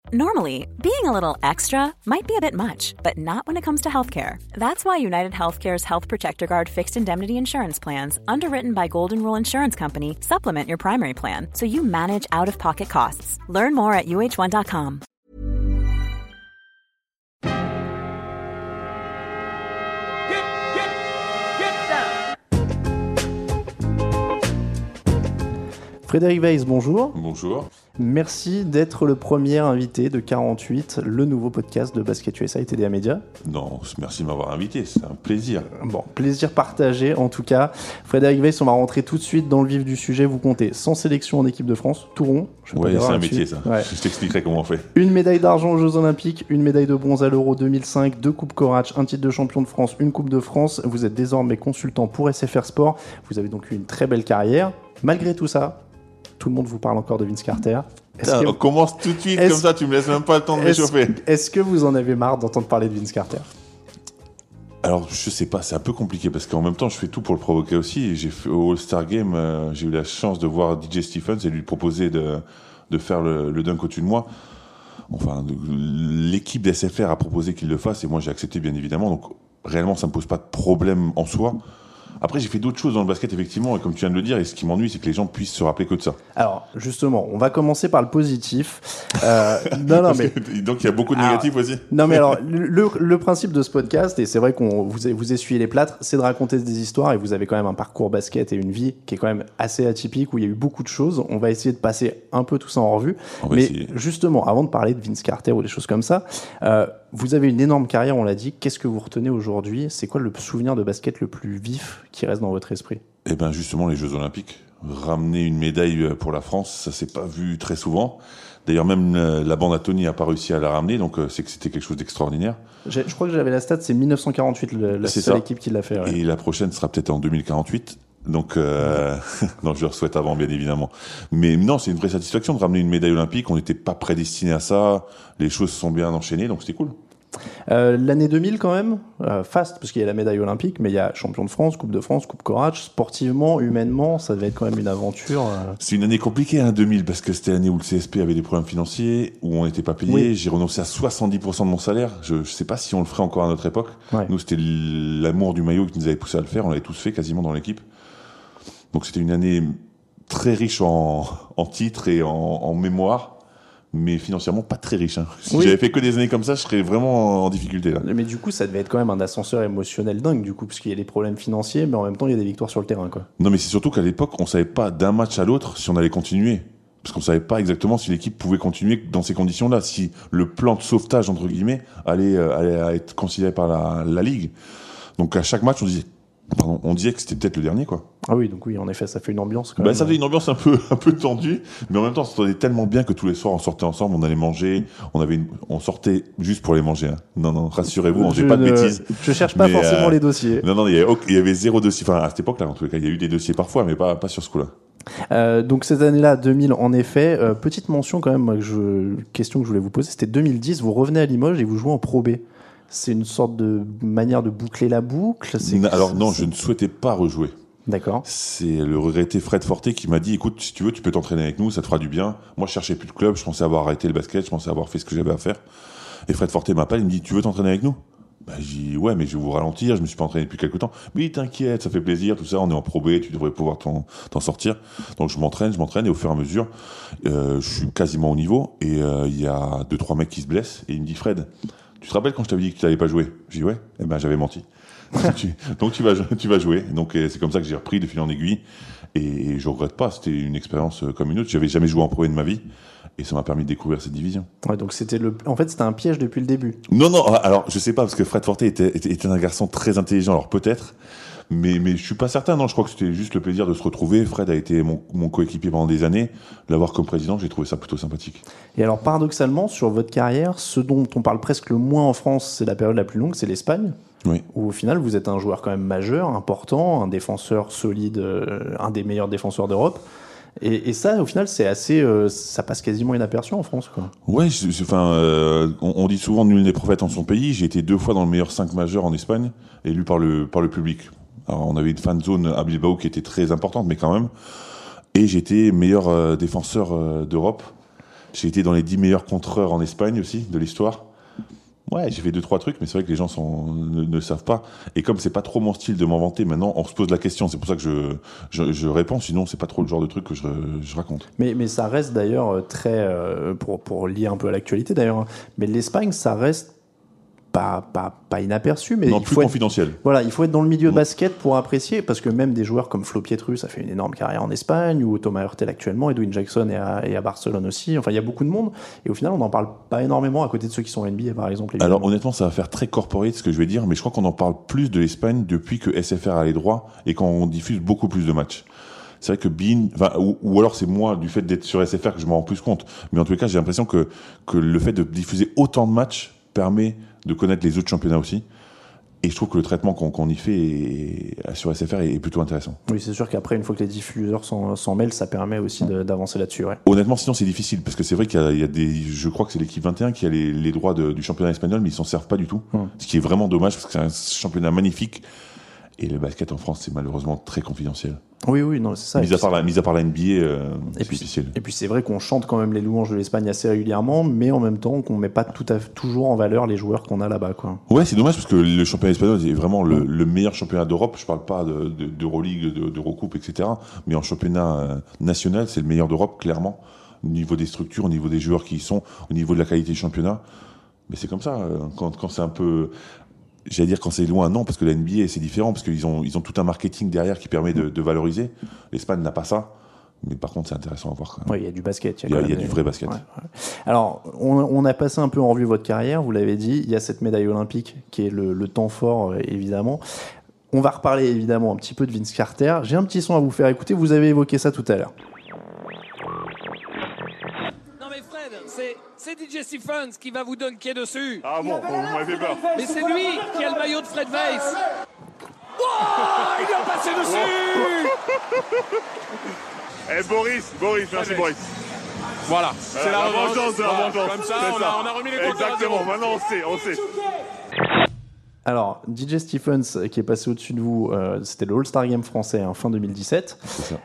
Normally, being a little extra might be a bit much, but not when it comes to healthcare. That's why United Healthcare's Health Protector Guard fixed indemnity insurance plans, underwritten by Golden Rule Insurance Company, supplement your primary plan so you manage out-of-pocket costs. Learn more at uh1.com. Frédéric Weiss, bonjour. Bonjour. Merci d'être le premier invité de 48, le nouveau podcast de Basket USA et TDA Media. Non, merci de m'avoir invité, c'est un plaisir. Bon, plaisir partagé en tout cas. Frédéric Weiss, on va rentrer tout de suite dans le vif du sujet. Vous comptez 100 sélections en équipe de France, tout rond. Oui, c'est un métier ça. Ouais. Je t'expliquerai comment on fait. Une médaille d'argent aux Jeux Olympiques, une médaille de bronze à l'Euro 2005, 2 coupes Corach, un titre de champion de France, une coupe de France. Vous êtes désormais consultant pour SFR Sport. Vous avez donc eu une très belle carrière. Malgré tout ça, tout le monde vous parle encore de Vince Carter. On commence tout de suite comme ça, tu me laisses même pas le temps de m'échauffer. Est-ce que vous en avez marre d'entendre parler de Vince Carter ? Alors, je sais pas, c'est un peu compliqué parce qu'en même temps, je fais tout pour le provoquer aussi. J'ai fait au All-Star Game, j'ai eu la chance de voir DJ Stephens et lui proposer de faire le dunk au-dessus de moi. Enfin, l'équipe d'SFR a proposé qu'il le fasse et moi j'ai accepté bien évidemment. Donc, réellement, ça me pose pas de problème en soi. Après, j'ai fait d'autres choses dans le basket, effectivement, et comme tu viens de le dire, et ce qui m'ennuie, c'est que les gens puissent se rappeler que de ça. Alors, justement, on va commencer par le positif. Donc, il y a beaucoup de négatifs aussi. Non, mais alors, le principe de ce podcast, et c'est vrai qu'on vous essuyez les plâtres, c'est de raconter des histoires, et vous avez quand même un parcours basket et une vie qui est quand même assez atypique, où il y a eu beaucoup de choses. On va essayer de passer un peu tout ça en revue. Mais justement, avant de parler de Vince Carter ou des choses comme ça, vous avez une énorme carrière, on l'a dit. Qu'est-ce que vous retenez aujourd'hui ? C'est quoi le souvenir de basket le plus vif qui reste dans votre esprit ? Eh bien, justement, les Jeux Olympiques. Ramener une médaille pour la France, ça s'est pas vu très souvent. D'ailleurs, même la bande à Tony n'a pas réussi à la ramener, donc c'est que c'était quelque chose d'extraordinaire. Je crois que j'avais la stat, c'est 1948, la seule équipe qui l'a fait. Ouais. Et la prochaine sera peut-être en 2048. Donc, non, je leur souhaite avant, bien évidemment. Mais non, c'est une vraie satisfaction de ramener une médaille olympique. On n'était pas prédestiné à ça. Les choses se sont bien enchaînées, donc c'était cool. L'année 2000 quand même, fast, parce qu'il y a la médaille olympique, mais il y a champion de France, coupe Corach. Sportivement, humainement, ça devait être quand même une aventure. C'est une année compliquée, 2000, parce que c'était l'année où le CSP avait des problèmes financiers, où on n'était pas payé. Oui. J'ai renoncé à 70% de mon salaire. Je sais pas si on le ferait encore à notre époque. Ouais. Nous, c'était l'amour du maillot qui nous avait poussé à le faire. On l'avait tous fait quasiment dans l'équipe. Donc c'était une année très riche en titres et en mémoire. Mais financièrement pas très riche. Si j'avais fait que des années comme ça, je serais vraiment en difficulté là. Mais du coup, ça devait être quand même un ascenseur émotionnel dingue, du coup, parce qu'il y a des problèmes financiers, mais en même temps, il y a des victoires sur le terrain, quoi. Non, mais c'est surtout qu'à l'époque, on savait pas d'un match à l'autre si on allait continuer. Parce qu'on savait pas exactement si l'équipe pouvait continuer dans ces conditions-là, si le plan de sauvetage, entre guillemets, allait être considéré par la Ligue. Donc à chaque match, on disait que c'était peut-être le dernier, quoi. Ah oui, donc oui, en effet, ça fait une ambiance quand même. Ça fait une ambiance un peu tendue, mais en même temps, ça s'entendait tellement bien que tous les soirs, on sortait ensemble, on allait manger, on sortait juste pour les manger. Non, rassurez-vous, on faisait pas de bêtises. Je cherche pas forcément les dossiers. Non, il y avait zéro dossier. Enfin, à cette époque-là, en tout cas, il y a eu des dossiers parfois, mais pas sur ce coup-là. Donc cette année-là, 2000, en effet, petite mention quand même, question que je voulais vous poser, c'était 2010, vous revenez à Limoges et vous jouez en Pro B. C'est une sorte de manière de boucler la boucle. Alors non, je ne souhaitais pas rejouer. D'accord. C'est le regretté Fred Forté qui m'a dit, écoute, si tu veux, tu peux t'entraîner avec nous, ça te fera du bien. Moi, je cherchais plus de club, je pensais avoir arrêté le basket, je pensais avoir fait ce que j'avais à faire. Et Fred Forté m'appelle, il me dit, tu veux t'entraîner avec nous ? Je dis, ouais, mais je vais vous ralentir, je me suis pas entraîné depuis quelque temps. Mais t'inquiète, ça fait plaisir, tout ça, on est en Pro B, tu devrais pouvoir t'en sortir. Donc je m'entraîne, et au fur et à mesure, je suis quasiment au niveau, et il y a 2-3 mecs qui se blessent, et il me dit, Fred, tu te rappelles quand je t'avais dit que tu n'allais pas jouer ? Je dis ouais, j'avais menti. Donc tu vas jouer. Donc c'est comme ça que j'ai repris de fil en aiguille et je regrette pas. C'était une expérience comme une autre. J'avais jamais joué en Pro de ma vie et ça m'a permis de découvrir cette division. Ouais, donc c'était un piège depuis le début. Non, alors je sais pas parce que Fred Forté était un garçon très intelligent. Alors peut-être. Mais je suis pas certain, non, je crois que c'était juste le plaisir de se retrouver. Fred a été mon coéquipier pendant des années. L'avoir comme président, j'ai trouvé ça plutôt sympathique. Et alors, paradoxalement, sur votre carrière, ce dont on parle presque le moins en France, c'est la période la plus longue, c'est l'Espagne. Oui. Où au final, vous êtes un joueur quand même majeur, important, un défenseur solide, un des meilleurs défenseurs d'Europe. Et ça, au final, c'est assez, ça passe quasiment inaperçu en France, quoi. Ouais, on dit souvent nul n'est prophète en son pays. J'ai été 2 fois dans le meilleur 5 majeur en Espagne, élu par le public. Alors, on avait une fan zone à Bilbao qui était très importante, mais quand même. Et j'étais meilleur défenseur d'Europe. J'ai été dans les 10 meilleurs contreurs en Espagne aussi, de l'histoire. Ouais, j'ai fait 2-3 trucs, mais c'est vrai que les gens ne savent pas. Et comme c'est pas trop mon style de m'en vanter, maintenant, on se pose la question. C'est pour ça que je réponds. Sinon, c'est pas trop le genre de truc que je raconte. Mais ça reste d'ailleurs très, pour lier un peu à l'actualité d'ailleurs, mais l'Espagne, ça reste pas inaperçu, mais non, il plus faut confidentiel. Voilà, il faut être dans le milieu basket pour apprécier, parce que même des joueurs comme Flo Pietrus a fait une énorme carrière en Espagne, ou Thomas Hurtel actuellement, Edwin Jackson est à Barcelone aussi. Enfin, il y a beaucoup de monde, et au final, on n'en parle pas énormément à côté de ceux qui sont NBA, par exemple. Évidemment. Alors honnêtement, ça va faire très corporate ce que je vais dire, mais je crois qu'on en parle plus de l'Espagne depuis que SFR a les droits et qu'on diffuse beaucoup plus de matchs. C'est vrai que Bein, ou alors c'est moi, du fait d'être sur SFR, que je m'en rends plus compte. Mais en tous les cas, j'ai l'impression que le fait de diffuser autant de matchs permet de connaître les autres championnats aussi. Et je trouve que le traitement qu'on y fait sur SFR est plutôt intéressant. Oui, c'est sûr qu'après, une fois que les diffuseurs s'en mêlent, ça permet aussi d'avancer là-dessus. Ouais. Honnêtement, sinon c'est difficile, parce que c'est vrai qu'il y a des... Je crois que c'est l'équipe 21 qui a les droits du championnat espagnol, mais ils s'en servent pas du tout. Ce qui est vraiment dommage, parce que c'est un championnat magnifique. Et le basket en France, c'est malheureusement très confidentiel. Oui, non, c'est ça. Mis à part la NBA, c'est difficile. Et puis c'est vrai qu'on chante quand même les louanges de l'Espagne assez régulièrement, mais en même temps qu'on met pas toujours en valeur les joueurs qu'on a là-bas, quoi. Ouais, c'est dommage parce que le championnat espagnol est vraiment le meilleur championnat d'Europe. Je parle pas d'Euroleague, d'Eurocoupe, etc. Mais en championnat national, c'est le meilleur d'Europe, clairement. Au niveau des structures, au niveau des joueurs qui y sont, au niveau de la qualité du championnat. Mais c'est comme ça, quand c'est un peu... J'allais dire quand c'est loin, non, parce que la NBA c'est différent, parce qu'ils ont tout un marketing derrière qui permet de valoriser. L'Espagne n'a pas ça, mais par contre c'est intéressant à voir. Oui, il y a du basket. Il y a du vrai basket. Ouais. Alors, on a passé un peu en revue votre carrière, vous l'avez dit, il y a cette médaille olympique qui est le temps fort, évidemment. On va reparler évidemment un petit peu de Vince Carter. J'ai un petit son à vous faire écouter, vous avez évoqué ça tout à l'heure. C'est DJ Stephens qui va vous dunker dessus. Ah bon, vous m'avez peur. Mais c'est lui qui a le maillot de Fred Weiss. Oh, il a passé dessus. Eh Boris, merci Boris. Voilà, c'est la vengeance, c'est la vengeance. Comme ça, on a remis les comptes. Exactement, maintenant on sait. Alors, DJ Stephens qui est passé au-dessus de vous, c'était le All-Star Game français, fin 2017. C'est ça.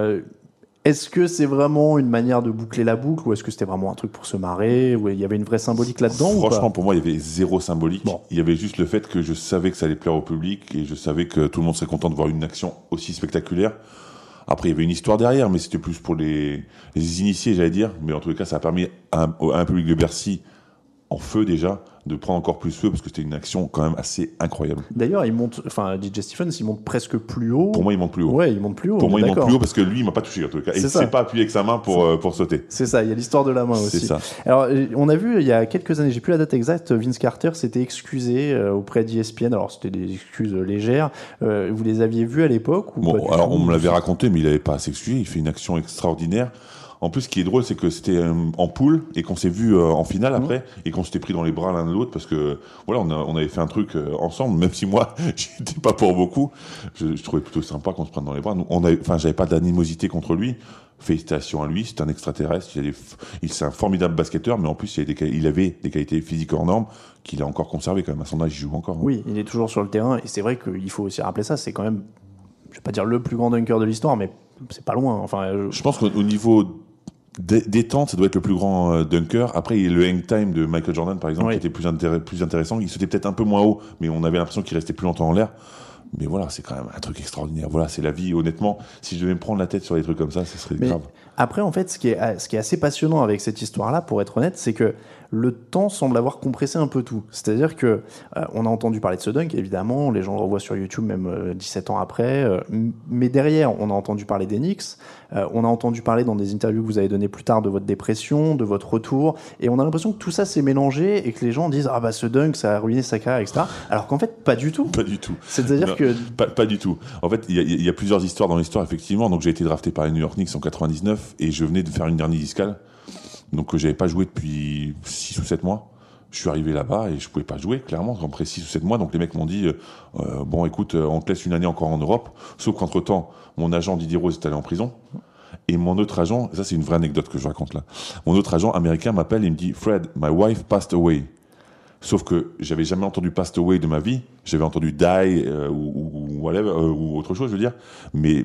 Est-ce que c'est vraiment une manière de boucler la boucle, ou est-ce que c'était vraiment un truc pour se marrer, ou il y avait une vraie symbolique là-dedans? Franchement, pour moi, il y avait zéro symbolique. Bon. Il y avait juste le fait que je savais que ça allait plaire au public et je savais que tout le monde serait content de voir une action aussi spectaculaire. Après, il y avait une histoire derrière, mais c'était plus pour les initiés, j'allais dire. Mais en tous les cas, ça a permis à un public de Bercy en feu déjà, de prendre encore plus feu, parce que c'était une action quand même assez incroyable. D'ailleurs, DJ Stephens, il monte presque plus haut. Pour moi, il monte plus haut. Ouais, il monte plus haut. Pour moi, il monte plus haut parce que lui, il m'a pas touché en tout cas. Et il s'est pas appuyé avec sa main pour sauter. C'est ça, il y a l'histoire de la main aussi. C'est ça. Alors, on a vu il y a quelques années, j'ai plus la date exacte, Vince Carter s'était excusé auprès d'ESPN. Alors, c'était des excuses légères. Vous les aviez vues à l'époque ou Bon, pas alors on me l'avait raconté, mais il avait pas à s'excuser. Il fait une action extraordinaire. En plus, ce qui est drôle, c'est que c'était en poule et qu'on s'est vu en finale après et qu'on s'était pris dans les bras l'un de l'autre parce que voilà, on avait fait un truc ensemble. Même si moi, j'étais pas pour beaucoup, je trouvais plutôt sympa qu'on se prenne dans les bras. J'avais pas d'animosité contre lui. Félicitations à lui, c'est un extraterrestre. C'est un formidable basketteur, mais en plus, il avait des qualités physiques hors normes qu'il a encore conservé quand même. À son âge, il joue encore. Oui, il est toujours sur le terrain et c'est vrai qu'il faut aussi rappeler ça. C'est quand même, je vais pas dire le plus grand dunker de l'histoire, mais c'est pas loin. Enfin, je pense qu'au niveau détente, ça doit être le plus grand dunker. Après, il y a le hang time de Michael Jordan, par exemple, qui était plus intéressant. Il sautait peut-être un peu moins haut, mais on avait l'impression qu'il restait plus longtemps en l'air. Mais voilà, c'est quand même un truc extraordinaire. Voilà, c'est la vie. Honnêtement, si je devais me prendre la tête sur des trucs comme ça, ce serait grave. Après, en fait, ce qui est assez passionnant avec cette histoire-là, pour être honnête, c'est que le temps semble avoir compressé un peu tout. C'est-à-dire que on a entendu parler de ce dunk, évidemment, les gens le revoient sur YouTube même 17 ans après, mais derrière, on a entendu parler des Knicks, on a entendu parler dans des interviews que vous avez données plus tard de votre dépression, de votre retour, et on a l'impression que tout ça s'est mélangé et que les gens disent « Ah bah ce dunk, ça a ruiné sa carrière, etc. » Alors qu'en fait, pas du tout. Pas du tout. C'est-à-dire que... Pas du tout. En fait, il y a plusieurs histoires dans l'histoire, effectivement. Donc j'ai été drafté par les New York Knicks en 99 et je venais de faire une dernière discale. Donc j'avais pas joué depuis 6 ou 7 mois. Je suis arrivé là-bas et je pouvais pas jouer, clairement, après 6 ou 7 mois. Donc les mecs m'ont dit bon écoute, on te laisse une année encore en Europe. Sauf qu'entre-temps, mon agent Didier Rose est allé en prison. Et mon autre agent, ça c'est une vraie anecdote que je raconte là. Mon autre agent américain m'appelle et me dit Fred, my wife passed away. Sauf que j'avais jamais entendu passed away de ma vie. J'avais entendu die ou whatever, ou autre chose, je veux dire. Mais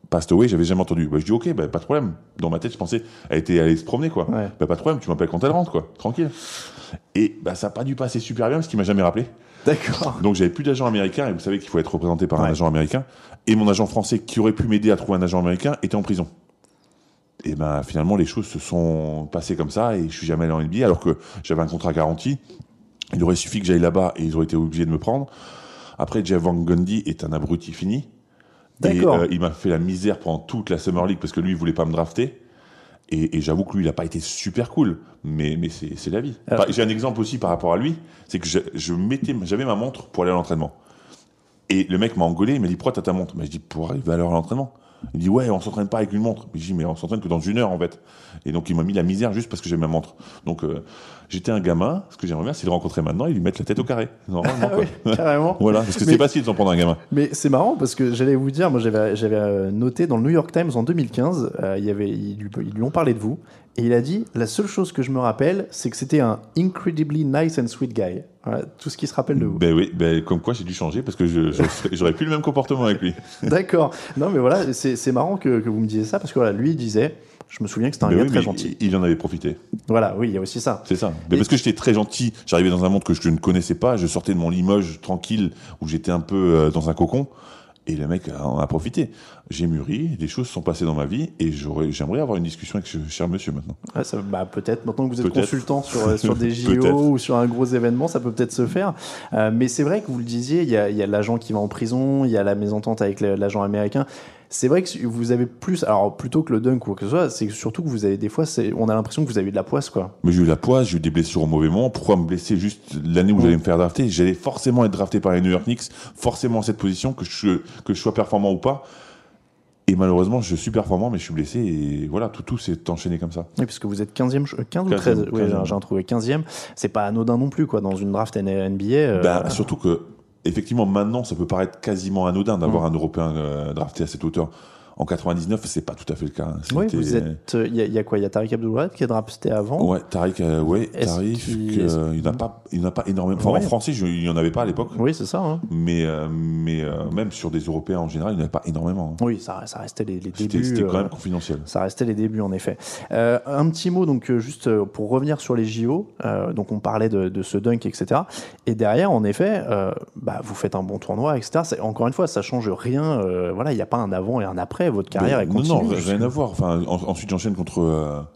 Passed Away, j'avais jamais entendu. Bah, je dis ok, bah, pas de problème. Dans ma tête, je pensais, elle était allée se promener, quoi. Ouais. Bah, pas de problème, tu m'appelles quand elle rentre, quoi. Tranquille. Et bah, ça n'a pas dû passer super bien parce qu'il m'a jamais rappelé. D'accord. Donc j'avais plus d'agent américain et vous savez qu'il faut être représenté par un Ouais. agent américain. Et mon agent français qui aurait pu m'aider à trouver un agent américain était en prison. Et ben finalement les choses se sont passées comme ça et je suis jamais allé en NBA alors que j'avais un contrat garanti. Il aurait suffi que j'aille là-bas et ils auraient été obligés de me prendre. Après Jeff Van Gundy est un abruti fini. D'accord. Et il m'a fait la misère pendant toute la Summer League parce que lui il voulait pas me drafter. Et j'avoue que lui, il n'a pas été super cool, mais c'est la vie. Alors- J'ai un exemple aussi par rapport à lui, c'est que j'avais ma montre pour aller à l'entraînement. Et le mec m'a engueulé, il m'a dit pourquoi t'as ta montre? Mais je dis pour arriver à l'heure à l'entraînement. Il dit ouais, on s'entraîne pas avec une montre. Mais je dis mais on s'entraîne que dans 1 heure en fait. Et donc il m'a mis la misère juste parce que j'ai ma montre. Donc j'étais un gamin, ce que j'aimerais bien c'est le rencontrer maintenant et lui mettre la tête au carré. Normalement, Ah oui, quoi. carrément. Voilà, parce que Mais- c'est facile de s'en prendre un gamin. Mais c'est marrant parce que j'allais vous dire, moi j'avais noté dans le New York Times en 2015, ils lui ont parlé de vous et il a dit la seule chose que je me rappelle, c'est que c'était un incredibly nice and sweet guy. Voilà, tout ce qui se rappelle de vous. Ben oui, comme quoi j'ai dû changer parce que j'aurais plus le même comportement avec lui. D'accord. Non mais voilà, c'est marrant que vous me disiez ça parce que voilà, lui il disait, je me souviens que c'était un Ben gars oui, très mais gentil. il en avait profité. Voilà, oui, il y a aussi ça. C'est ça. Mais Et- parce que j'étais très gentil, j'arrivais dans un monde que je ne connaissais pas, je sortais de mon Limoges tranquille, où j'étais un peu dans un cocon, et le mec en a profité. J'ai mûri, des choses sont passées dans ma vie, et j'aimerais avoir une discussion avec ce cher monsieur maintenant. Ouais, peut-être, maintenant que vous êtes Peut-être. consultant sur des Peut-être. JO ou sur un gros événement, ça peut peut-être se faire. Mais c'est vrai que vous le disiez, il y a l'agent qui va en prison, il y a la mésentente avec l'agent américain. C'est vrai que vous avez plus, alors plutôt que le dunk ou quoi que ce soit, c'est surtout que vous avez des fois, on a l'impression que vous avez eu de la poisse, quoi. Mais j'ai eu la poisse, j'ai eu des blessures au mauvais moment. Pourquoi me blesser juste l'année où j'allais me faire drafter? J'allais forcément être drafté par les New York Knicks, forcément en cette position, que je sois performant ou pas. Et malheureusement, je suis performant, mais je suis blessé. Et voilà, tout s'est enchaîné comme ça. Oui, puisque vous êtes 15e, 15 ou 15e, 13, oui, 15e. j'ai trouvé 15e. C'est pas anodin non plus, quoi, dans une draft NBA. Surtout que, effectivement, maintenant, ça peut paraître quasiment anodin d'avoir un Européen drafté à cette hauteur. En 99, c'est pas tout à fait le cas. Oui, C'était- vous êtes. Il y a quoi? Il y a Tariq Abdul-Wahab qui est drafté avant. Ouais, Tariq, Est-ce Tariq, qu'il- il n'a pas énormément. Enfin, Ouais. en français, il n'y en avait pas à l'époque. Oui, c'est ça. Hein. Mais même sur des Européens en général, il n'y en avait pas énormément. Oui, ça restait les C'était débuts. quand même confidentiel. Ça restait les débuts, en effet. Un petit mot, donc, juste pour revenir sur les JO. Donc, on parlait de ce dunk, etc. Et derrière, en effet, vous faites un bon tournoi, etc. Encore une fois, ça change rien. Voilà, il n'y a pas un avant et un après. Votre carrière est continue. Non, rien à voir. Enfin, ensuite, j'enchaîne contre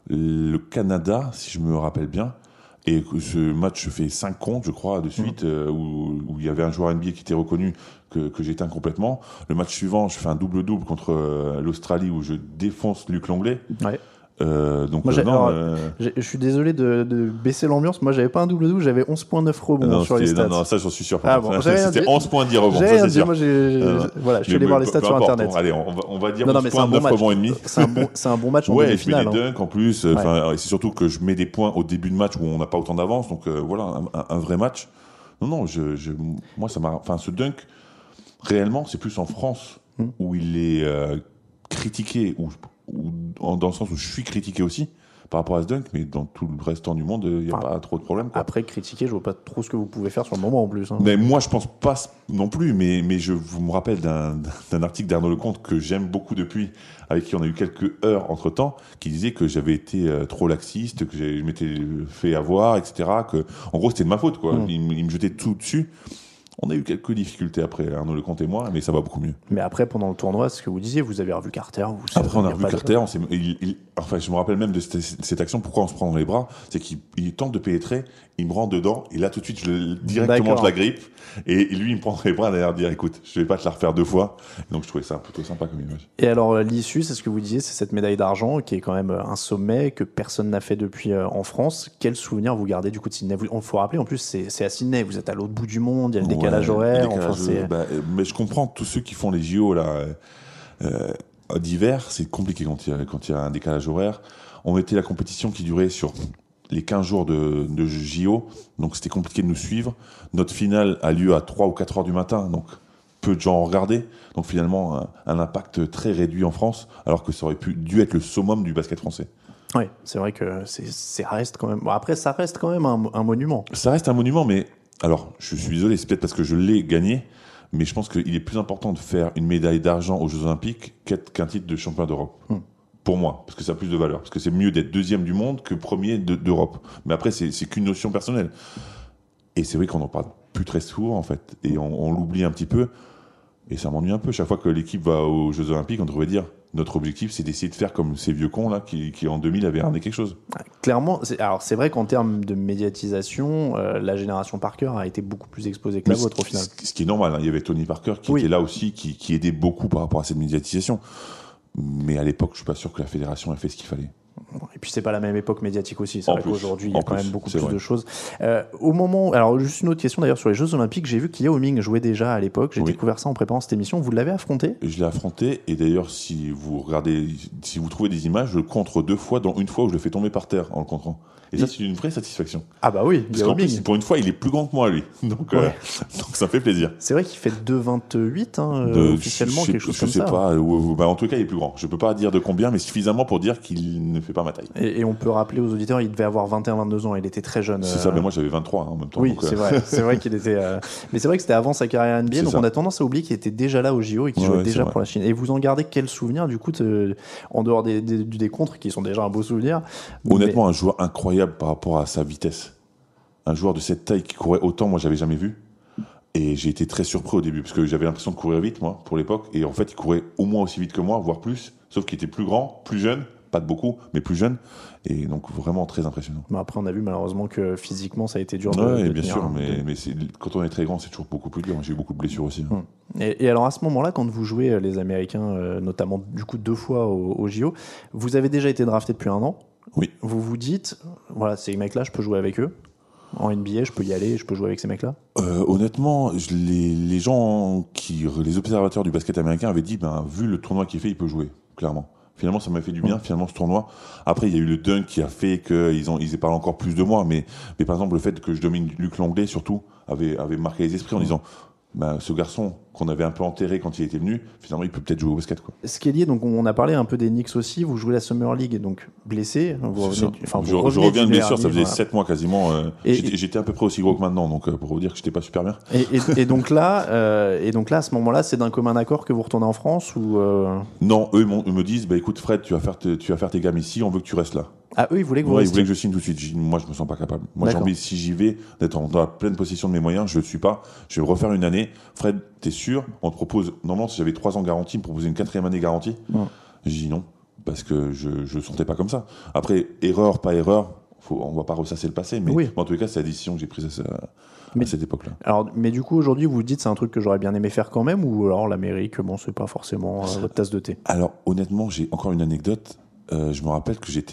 le Canada, si je me rappelle bien. Et ce match fait 5 comptes, je crois, de suite, où il y avait un joueur NBA qui était reconnu que j'éteins complètement. Le match suivant, je fais un double-double contre l'Australie où je défonce Luc Longley. Ouais. Donc, Moi, non, je suis désolé de baisser l'ambiance. Moi, j'avais pas un double-double, j'avais 11,9 rebonds non, sur les stats. non, ça, j'en suis sûr. Ah bon, j'ai rien c'était dit. 11,10 rebonds, J'ai ça, rien c'est dit. sûr. Moi, voilà, je suis allé Mais voir les stats peu sur importe, Internet. bon, allez, on va dire Non, mais c'est un 11,9 bon match. rebonds et demi. C'est un bon match en Ouais, je mets demi-finale. des hein. dunks en plus. Enfin, c'est surtout que je mets des points au début de match où on n'a pas autant d'avance. Donc voilà, un vrai match. Non, moi ça m'a. Enfin, ce dunk, réellement, c'est plus en France où il est critiqué, ou dans le sens où je suis critiqué aussi par rapport à ce dunk, mais dans tout le restant du monde, il n'y a pas trop de problème. Quoi. Après, critiquer, je vois pas trop ce que vous pouvez faire sur le moment en plus. Hein. Mais moi, je pense pas non plus, mais vous me rappelle d'un article d'Arnaud Lecomte que j'aime beaucoup depuis, avec qui on a eu quelques heures entre temps, qui disait que j'avais été trop laxiste, que je m'étais fait avoir, etc. Que, en gros, c'était de ma faute, quoi. Il me jetait tout dessus. On a eu quelques difficultés après, Arnaud Lecomte et moi, mais ça va beaucoup mieux. Mais après, pendant le tournoi, ce que vous disiez, vous avez revu Carter. Après, on a revu Carter. Enfin, je me rappelle même de cette action. Pourquoi on se prend dans les bras? C'est qu'il tente de pénétrer, il me rentre dedans, et là, tout de suite, directement, je la grippe. Et lui, il me prend dans les bras derrière, dire, écoute, je vais pas te la refaire 2 fois. Et donc, je trouvais ça plutôt sympa comme image. Et alors, l'issue, c'est ce que vous disiez, c'est cette médaille d'argent qui est quand même un sommet que personne n'a fait depuis en France. Quel souvenir vous gardez du coup de Sydney? Il faut rappeler, en plus, c'est à Sydney. Vous êtes à l'autre bout du monde, il y a le décalage horaire. Mais je comprends tous ceux qui font les JO là d'hiver, c'est compliqué quand il y a un décalage horaire. On mettait la compétition qui durait sur les 15 jours de JO, donc c'était compliqué de nous suivre. Notre finale a lieu à 3 ou 4 heures du matin, donc peu de gens ont regardé. Donc finalement, un impact très réduit en France, alors que ça aurait dû être le summum du basket français. Oui, c'est vrai que ça reste quand même. Bon, après, ça reste quand même un monument. Ça reste un monument, mais alors, je suis désolé, c'est peut-être parce que je l'ai gagné, Mais je pense qu'il est plus important de faire une médaille d'argent aux Jeux Olympiques qu'un titre de champion d'Europe. Pour moi, parce que ça a plus de valeur. Parce que c'est mieux d'être deuxième du monde que premier d'Europe. Mais après, c'est qu'une notion personnelle. Et c'est vrai qu'on n'en parle plus très souvent, en fait. Et on l'oublie un petit peu. Et ça m'ennuie un peu. Chaque fois que l'équipe va aux Jeux Olympiques, on devrait dire notre objectif, c'est d'essayer de faire comme ces vieux cons là qui en 2000 avaient ramené quelque chose. Clairement, c'est vrai qu'en termes de médiatisation, la génération Parker a été beaucoup plus exposée que la vôtre au final. Ce qui est normal, hein. Il y avait Tony Parker qui était là aussi, qui aidait beaucoup par rapport à cette médiatisation. Mais à l'époque, je suis pas sûr que la fédération ait fait ce qu'il fallait. Et puis c'est pas la même époque médiatique aussi. C'est vrai qu'aujourd'hui il y a quand même beaucoup plus de choses. Au moment, alors juste une autre question d'ailleurs sur les Jeux Olympiques, j'ai vu qu'Yao Ming jouait déjà à l'époque. J'ai découvert ça en préparant cette émission. Vous l'avez affronté ? Je l'ai affronté et d'ailleurs si vous trouvez des images, je le contre 2 fois, dont une fois où je le fais tomber par terre en le contrant. Et ça, c'est une vraie satisfaction. Ah bah oui, parce qu'en plus, pour une fois, il est plus grand que moi, lui. Donc ça fait plaisir. C'est vrai qu'il fait 2,28 officiellement, quelque chose comme ça. Je sais pas. En tout cas, il est plus grand. Je peux pas dire de combien, mais suffisamment pour dire qu'il ne fait pas ma taille. Et on peut rappeler aux auditeurs, il devait avoir 21-22 ans. Il était très jeune. C'est ça, mais moi j'avais 23 en même temps. Oui, donc, c'est vrai. C'est vrai qu'il était. Mais c'est vrai que c'était avant sa carrière NBA, donc on a tendance à oublier qu'il était déjà là au JO et qu'il jouait déjà pour la Chine. Et vous en gardez quel souvenir du coup, en dehors des contres qui sont déjà un beau souvenir? Honnêtement, un joueur incroyable par rapport à sa vitesse. Un joueur de cette taille qui courait autant, moi j'avais jamais vu. Et j'ai été très surpris au début parce que j'avais l'impression de courir vite, moi, pour l'époque. Et en fait, il courait au moins aussi vite que moi, voire plus. Sauf qu'il était plus grand, plus jeune. Pas de beaucoup, mais plus jeune. Et donc, vraiment très impressionnant. Mais après, on a vu malheureusement que physiquement, ça a été dur de bien tenir, sûr, mais quand on est très grand, c'est toujours beaucoup plus dur. J'ai eu beaucoup de blessures aussi. Et alors, à ce moment-là, quand vous jouez les Américains, notamment du coup 2 fois au JO, vous avez déjà été drafté depuis 1 an. Oui. Vous vous dites, voilà, ces mecs-là, je peux jouer avec eux. En NBA, je peux y aller, je peux jouer avec ces mecs-là. Honnêtement, les observateurs du basket américain avaient dit, vu le tournoi qu'il fait, il peut jouer, clairement. Finalement, ça m'a fait du bien, finalement, ce tournoi. Après, il y a eu le dunk qui a fait qu'ils aient parlé encore plus de moi. Mais par exemple, le fait que je domine Luc Langlais, surtout, avait marqué les esprits en disant ce garçon qu'on avait un peu enterré quand il était venu, finalement, il peut peut-être jouer au basket, quoi. Ce qui est lié, donc on a parlé un peu des Knicks aussi. Vous jouez la Summer League, donc blessé. Je reviens de blessure, ça faisait 7 mois quasiment. J'étais à peu près aussi gros que maintenant, donc pour vous dire que j'étais pas super bien. Et donc là, à ce moment-là, c'est d'un commun accord que vous retournez en France ou Non, eux me disent, écoute Fred, tu vas faire tes gammes ici, on veut que tu restes là. Ah, eux, ils voulaient que vous restiez. restiez. Ils voulaient que je signe tout de suite. Moi, je me sens pas capable. Moi, j'ai envie, si j'y vais, d'être dans la pleine possession de mes moyens. Je le suis pas. Je vais refaire une année. Fred, t'es sûr? On te propose, normalement, si j'avais 3 ans garantie, me proposait une 4e année garantie. J'ai dit non. Parce que je sentais pas comme ça. Après, erreur, pas erreur. On va pas ressasser le passé. Mais en tous les cas, c'est la décision que j'ai prise à cette époque-là. Alors, mais du coup, aujourd'hui, vous vous dites, c'est un truc que j'aurais bien aimé faire quand même, ou alors l'Amérique, c'est pas forcément votre tasse de thé? Alors, honnêtement, j'ai encore une anecdote. Je me rappelle que j'étais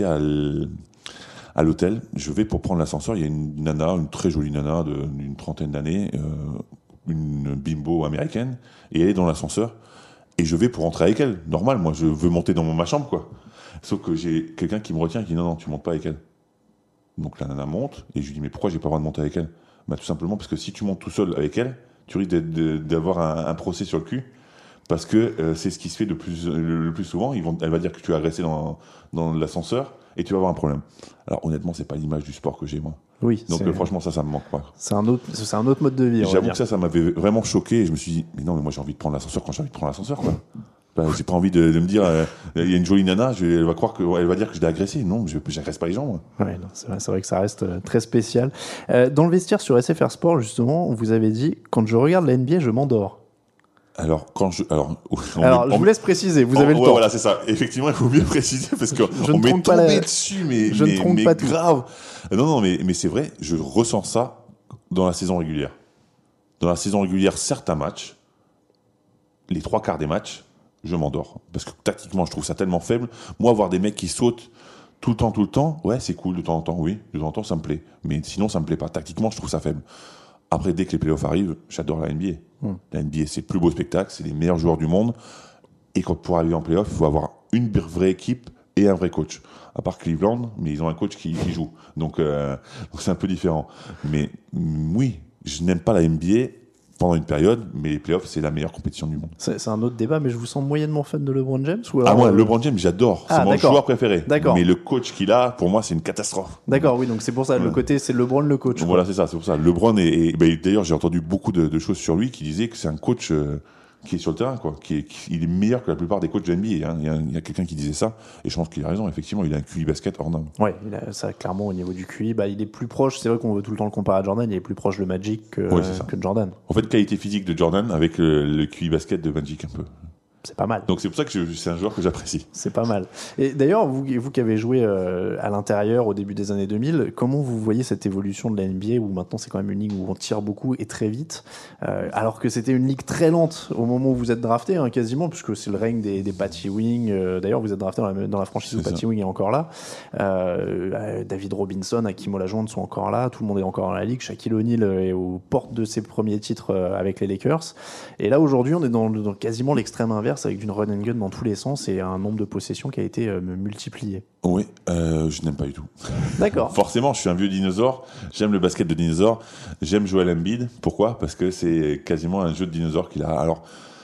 à l'hôtel, je vais pour prendre l'ascenseur, il y a une nana, une très jolie nana d'une 30aine d'années, une bimbo américaine, et elle est dans l'ascenseur, et je vais pour rentrer avec elle. Normal, moi je veux monter dans ma chambre, quoi. Sauf que j'ai quelqu'un qui me retient et qui dit non, tu montes pas avec elle. Donc la nana monte, et je lui dis mais pourquoi j'ai pas le droit de monter avec elle? Tout simplement parce que si tu montes tout seul avec elle, tu risques d'avoir un procès sur le cul. Parce que c'est ce qui se fait le plus souvent. Elle va dire que tu as agressé dans l'ascenseur et tu vas avoir un problème. Alors honnêtement, c'est pas l'image du sport que j'ai, moi. Oui. Donc franchement, ça me manque pas. C'est un autre mode de vie. J'avoue que ça m'avait vraiment choqué. Et je me suis dit, mais non, mais moi j'ai envie de prendre l'ascenseur quand j'ai envie de prendre l'ascenseur, quoi. J'ai pas envie de me dire, il y a une jolie nana, elle va dire que je l'ai agressée. Non, j'agresse pas les gens, moi. Ouais, non, c'est vrai que ça reste très spécial. Dans le vestiaire sur SFR Sport, justement, vous avez dit, quand je regarde la NBA, je m'endors. Alors, je vous laisse préciser, vous avez le temps. Voilà, c'est ça. Effectivement, il faut bien préciser parce qu'on m'est tombé dessus, mais grave. Non, mais c'est vrai, je ressens ça dans la saison régulière. Dans la saison régulière, certains matchs, les 3/4 des matchs, je m'endors. Parce que tactiquement, je trouve ça tellement faible. Moi, voir des mecs qui sautent tout le temps, ouais, c'est cool de temps en temps, oui. De temps en temps, ça me plaît. Mais sinon, ça me plaît pas. Tactiquement, je trouve ça faible. Après, dès que les playoffs arrivent, j'adore la NBA. La NBA, c'est le plus beau spectacle, c'est les meilleurs joueurs du monde. Et pour arriver en playoff, il faut avoir une vraie équipe et un vrai coach. À part Cleveland, mais ils ont un coach qui joue. Donc c'est un peu différent. Mais oui, je n'aime pas la NBA pendant une période, mais les playoffs, c'est la meilleure compétition du monde. C'est un autre débat, mais je vous sens moyennement fan de LeBron James ou alors, Moi, LeBron James, j'adore. C'est mon d'accord. joueur préféré. D'accord. Mais le coach qu'il a, pour moi, c'est une catastrophe. D'accord, oui, donc c'est pour ça, le côté, c'est LeBron le coach. Voilà, c'est ça, c'est pour ça. LeBron d'ailleurs, j'ai entendu beaucoup de choses sur lui qui disaient que c'est un coach qui est sur le terrain, quoi. Il est meilleur que la plupart des coachs de NBA. Hein. Il y a quelqu'un qui disait ça, et je pense qu'il a raison. Effectivement, il a un QI basket hors norme. Ouais, ça clairement au niveau du QI, il est plus proche. C'est vrai qu'on veut tout le temps le comparer à Jordan. Il est plus proche de Magic que Jordan. En fait, qualité physique de Jordan avec le QI basket de Magic un peu. C'est pas mal. Donc c'est pour ça que c'est un joueur que j'apprécie. C'est pas mal. Et d'ailleurs, vous qui avez joué à l'intérieur au début des années 2000, comment vous voyez cette évolution de la NBA où maintenant c'est quand même une ligue où on tire beaucoup et très vite, alors que c'était une ligue très lente au moment où vous êtes drafté, hein, quasiment, puisque c'est le règne des Patty Wing. D'ailleurs, vous êtes drafté dans la franchise où Patty Wing est encore là. David Robinson, Hakeem Olajuwon sont encore là. Tout le monde est encore dans la ligue. Shaquille O'Neal est aux portes de ses premiers titres avec les Lakers. Et là, aujourd'hui, on est dans quasiment l'extrême inverse, avec d'une run and gun dans tous les sens et un nombre de possessions qui a été multiplié. Oui, je n'aime pas du tout. D'accord. Forcément, je suis un vieux dinosaure. J'aime le basket de dinosaure. J'aime Joel Embiid. Pourquoi ? Parce que c'est quasiment un jeu de dinosaure qu'il a. Alors,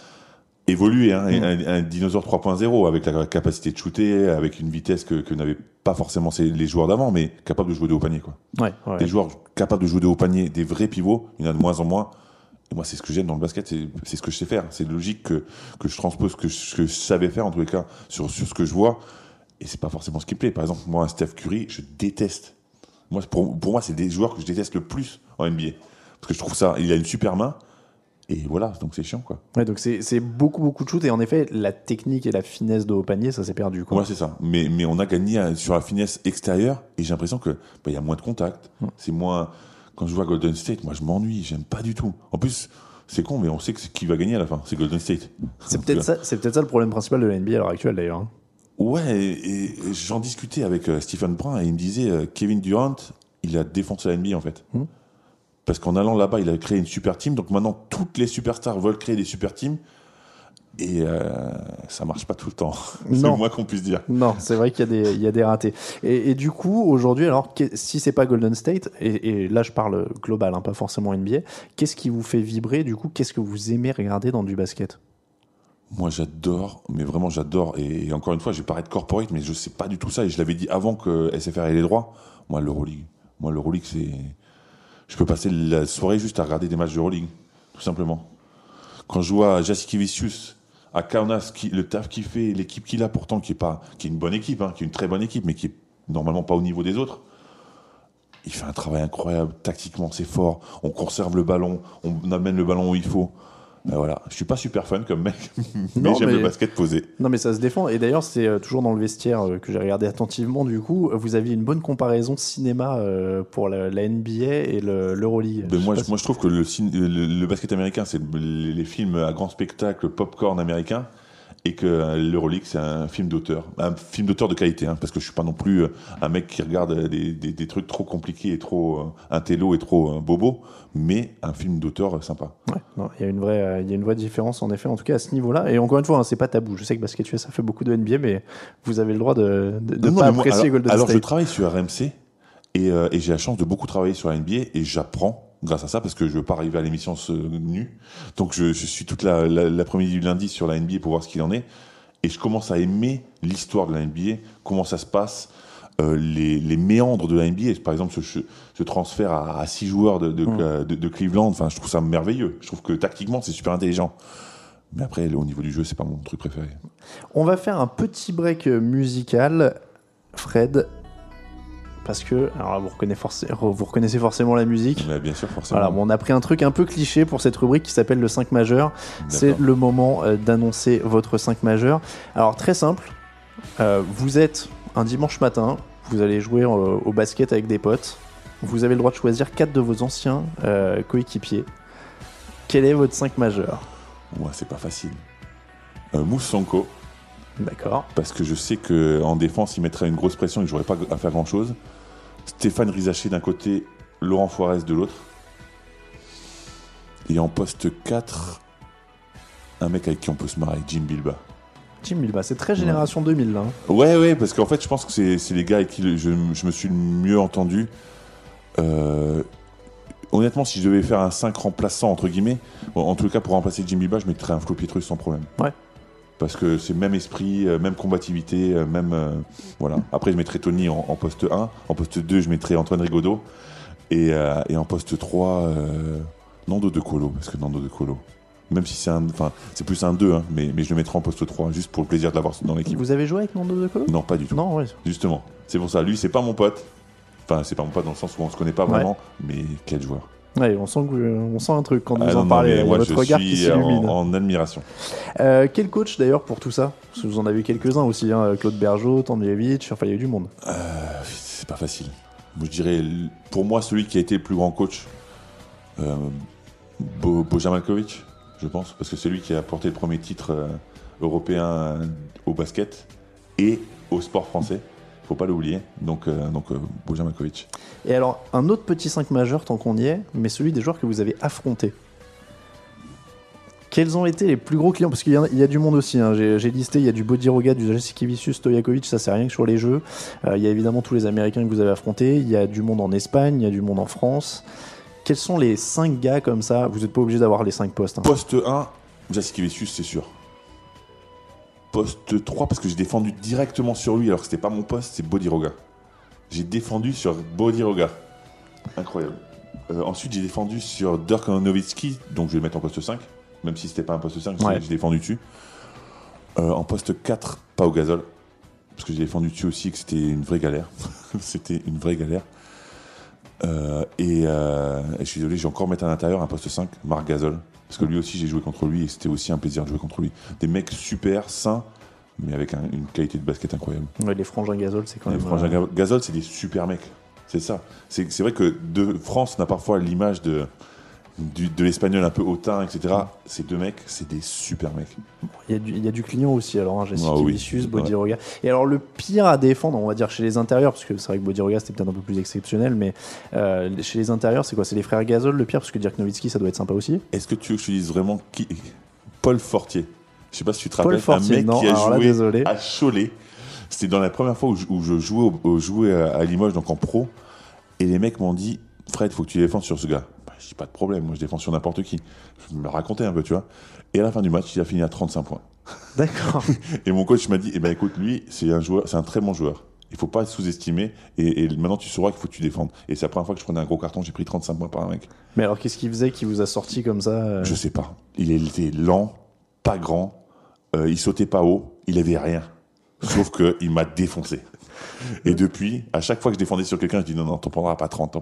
évolué, hein, un dinosaure 3.0 avec la capacité de shooter, avec une vitesse que n'avaient pas forcément les joueurs d'avant, mais capable de jouer de haut panier, quoi. Ouais. Des joueurs capables de jouer de haut panier, des vrais pivots, il y en a de moins en moins. Et moi, c'est ce que j'aime dans le basket, c'est ce que je sais faire. C'est logique que je transpose ce que je savais faire, en tous les cas, sur ce que je vois. Et c'est pas forcément ce qui me plaît. Par exemple, moi, un Steph Curry, je déteste. Moi, pour moi, c'est des joueurs que je déteste le plus en NBA. Parce que je trouve ça, il a une super main. Et voilà, donc c'est chiant, quoi. Ouais, donc c'est beaucoup de shoot. Et en effet, la technique et la finesse de haut panier, ça s'est perdu, quoi. Ouais, c'est ça. Mais on a gagné sur la finesse extérieure. Et j'ai l'impression que y a moins de contact. C'est moins. Quand je vois Golden State, moi je m'ennuie, j'aime pas du tout. En plus, c'est con, mais on sait qui va gagner à la fin, c'est Golden State. C'est peut-être ça le problème principal de la NBA à l'heure actuelle d'ailleurs. Hein. Ouais, et j'en discutais avec Stephen Brun et il me disait Kevin Durant, il a défoncé la NBA en fait. Parce qu'en allant là-bas, il a créé une super team, donc maintenant toutes les superstars veulent créer des super teams. Et ça marche pas tout le temps. C'est le moins qu'on puisse dire. Non, c'est vrai qu'il y a des ratés. Et du coup, aujourd'hui, alors, si c'est pas Golden State, et là je parle global, hein, pas forcément NBA, qu'est-ce qui vous fait vibrer du coup ? Qu'est-ce que vous aimez regarder dans du basket ? Moi j'adore, mais vraiment j'adore. Et encore une fois, je vais paraître corporate, mais je sais pas du tout ça. Et je l'avais dit avant que SFR ait les droits. Moi, l'Euroleague, c'est. Je peux passer la soirée juste à regarder des matchs d'Euroleague, tout simplement. Quand je vois Jasikevičius à Kaunas, le taf qu'il fait, l'équipe qu'il a pourtant, qui est une bonne équipe, hein, qui est une très bonne équipe, mais qui est normalement pas au niveau des autres. Il fait un travail incroyable, tactiquement c'est fort, on conserve le ballon, on amène le ballon où il faut. Voilà, je suis pas super fan comme mec, mais j'aime le basket posé. Non mais ça se défend, et d'ailleurs c'est toujours dans le vestiaire que j'ai regardé attentivement du coup, vous aviez une bonne comparaison cinéma pour la NBA et l'Euroleague. Moi je trouve que le basket américain c'est les films à grand spectacle, popcorn américain, et que l'Euroleague c'est un film d'auteur de qualité, hein, parce que je suis pas non plus un mec qui regarde des trucs trop compliqués et trop intello et trop bobo, mais un film d'auteur sympa. Ouais, non, il y a une vraie différence en effet, en tout cas à ce niveau-là, et encore une fois, hein, c'est pas tabou. Je sais que Basket USA fait beaucoup de NBA, mais vous avez le droit de pas apprécier Golden State. Alors je travaille sur RMC et j'ai la chance de beaucoup travailler sur la NBA et j'apprends grâce à ça, parce que je veux pas arriver à l'émission nu. Donc je suis toute l'après-midi du lundi sur la NBA pour voir ce qu'il en est. Et je commence à aimer l'histoire de la NBA, comment ça se passe, les méandres de la NBA. Par exemple, ce transfert à 6 joueurs de Cleveland, enfin, je trouve ça merveilleux. Je trouve que tactiquement, c'est super intelligent. Mais après, au niveau du jeu, c'est pas mon truc préféré. On va faire un petit break musical, Fred. Parce que, alors vous reconnaissez forcément la musique. Mais bien sûr, forcément. Voilà, on a pris un truc un peu cliché pour cette rubrique qui s'appelle le 5 majeur. C'est le moment d'annoncer votre 5 majeur. Alors très simple, vous êtes un dimanche matin, vous allez jouer au basket avec des potes. Vous avez le droit de choisir 4 de vos anciens coéquipiers. Quel est votre 5 majeur ? Ouais, c'est pas facile. Mousse Sonko. D'accord. Parce que je sais qu'en défense, il mettrait une grosse pression et que j'aurais pas à faire grand-chose. Stéphane Rizaché d'un côté, Laurent Foirez de l'autre. Et en poste 4, un mec avec qui on peut se marrer, Jim Bilba. Jim Bilba, c'est très génération 2000 là. Hein. Ouais, parce qu'en fait, je pense que c'est les gars avec qui je me suis le mieux entendu. Honnêtement, honnêtement, si je devais faire un 5 remplaçant, entre guillemets, en tout cas pour remplacer Jim Bilbao, je mettrais un Flo Pietrus sans problème. Ouais. Parce que c'est même esprit, même combativité, voilà. Après, je mettrais Tony en poste 1. En poste 2, je mettrais Antoine Rigaudot. Et en poste 3, Nando De Colo. Parce que Nando De Colo, même si c'est plus un 2, hein, mais je le mettrais en poste 3, juste pour le plaisir de l'avoir dans l'équipe. Vous avez joué avec Nando De Colo ? Non, pas du tout. Non, ouais. Justement. C'est pour ça. Lui, c'est pas mon pote. Enfin, c'est pas mon pote dans le sens où on se connaît pas vraiment. Mais quel joueur. Ouais, on sent un truc quand vous non, en parlez. mais moi, votre regard qui suis s'illumine. en admiration. Quel coach d'ailleurs pour tout ça ? Parce que vous en avez quelques-uns aussi, hein, Claude Bergeau, Tandjevic, enfin il y a eu du monde. C'est pas facile. Moi, je dirais, pour moi, celui qui a été le plus grand coach, Bojan Maljkovic, je pense, parce que c'est lui qui a apporté le premier titre européen au basket et au sport français. Faut pas l'oublier. Donc Bojan Maljkovic. Et alors, un autre petit 5 majeur tant qu'on y est, mais celui des joueurs que vous avez affrontés. Quels ont été les plus gros clients ? Parce qu'il y a du monde aussi, hein. J'ai listé, il y a du Bodiroga, du Jasikevičius, Stojakovic, ça c'est rien que sur les jeux. Il y a évidemment tous les Américains que vous avez affrontés, il y a du monde en Espagne, il y a du monde en France. Quels sont les 5 gars comme ça ? Vous n'êtes pas obligé d'avoir les 5 postes. Hein. Poste 1, Jasikevičius, c'est sûr. Poste 3, parce que j'ai défendu directement sur lui, alors que c'était pas mon poste, c'est Bodiroga. J'ai défendu sur Bodiroga. Incroyable. Ensuite, j'ai défendu sur Dirk Nowitzki, donc je vais le mettre en poste 5, même si c'était pas un poste 5, j'ai défendu dessus. En poste 4, Pau Gasol, parce que j'ai défendu dessus aussi, que c'était une vraie galère. C'était une vraie galère. Et je suis désolé, j'ai encore mettre à l'intérieur un poste 5, Marc Gasol. Parce que lui aussi, j'ai joué contre lui et c'était aussi un plaisir de jouer contre lui. Des mecs super, sains, mais avec une qualité de basket incroyable. Ouais, les frangins Gasol, c'est quand même... Les frangins Gasol, c'est des super mecs. C'est ça. C'est vrai que France, on a parfois l'image de l'espagnol un peu hautain, etc. Ces deux mecs, c'est des super mecs. Il y a du client aussi, alors, hein, Jasikevičius, oui. Bodiroga. Et alors, le pire à défendre, on va dire chez les intérieurs, parce que c'est vrai que Bodiroga c'était peut-être un peu plus exceptionnel, mais chez les intérieurs, c'est quoi ? C'est les frères Gasol le pire, parce que Dirk Nowitzki, ça doit être sympa aussi. Est-ce que tu veux que je te dise vraiment qui ? Paul Fortier. Je sais pas si tu te rappelles, Paul Fortier, un mec non, qui a alors là, joué désolé. à Cholet. C'était dans la première fois où je jouais à Limoges, donc en pro, et les mecs m'ont dit « Fred, faut que tu défendes sur ce gars ». Je dis pas de problème, moi je défends sur n'importe qui. Je me racontais un peu, tu vois. Et à la fin du match, il a fini à 35 points. D'accord. Et mon coach m'a dit, écoute, lui, c'est un très bon joueur. Il faut pas le sous-estimer. Et maintenant, tu sauras qu'il faut que tu défendes. Et c'est la première fois que je prenais un gros carton, j'ai pris 35 points par un mec. Mais alors, qu'est-ce qu'il faisait qui vous a sorti comme ça Je sais pas. Il était lent, pas grand, il sautait pas haut, il avait rien. Sauf qu'il m'a défoncé. Et depuis, à chaque fois que je défendais sur quelqu'un, je dis non, t'en prendras pas 30.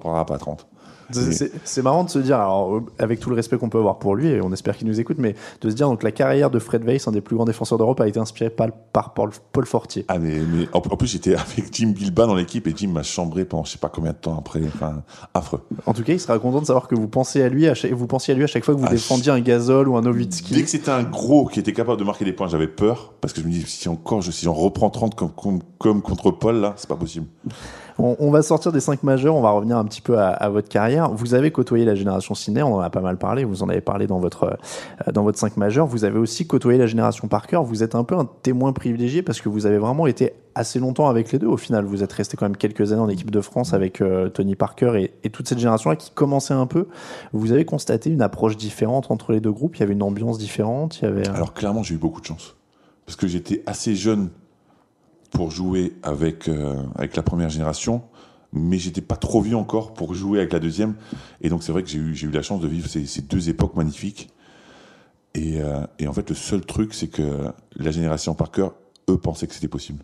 C'est marrant de se dire, alors, avec tout le respect qu'on peut avoir pour lui, et on espère qu'il nous écoute, mais de se dire donc la carrière de Fred Weiss, un des plus grands défenseurs d'Europe, a été inspirée par Paul Fortier. Ah mais en plus j'étais avec Jim Bilbao dans l'équipe et Jim m'a chambré pendant je sais pas combien de temps après, enfin affreux. En tout cas, il sera content de savoir que vous pensiez à lui à chaque fois que vous défendiez un Gasol ou un Nowitzki. Dès que c'était un gros qui était capable de marquer des points, j'avais peur parce que je me dis si j'en reprends 30 comme contre Paul là, c'est pas possible. On va sortir des 5 majeurs, on va revenir un petit peu à votre carrière. Vous avez côtoyé la génération Sidney, on en a pas mal parlé, vous en avez parlé dans votre 5 majeurs. Vous avez aussi côtoyé la génération Parker. Vous êtes un peu un témoin privilégié parce que vous avez vraiment été assez longtemps avec les deux. Au final, vous êtes resté quand même quelques années en équipe de France avec Tony Parker et toute cette génération-là qui commençait un peu. Vous avez constaté une approche différente entre les deux groupes, il y avait une ambiance différente, Alors clairement, j'ai eu beaucoup de chance parce que j'étais assez jeune pour jouer avec la première génération, mais j'étais pas trop vieux encore pour jouer avec la deuxième. Et donc c'est vrai que j'ai eu la chance de vivre ces deux époques magnifiques. Et en fait, le seul truc, c'est que la génération Parker, eux, pensaient que c'était possible.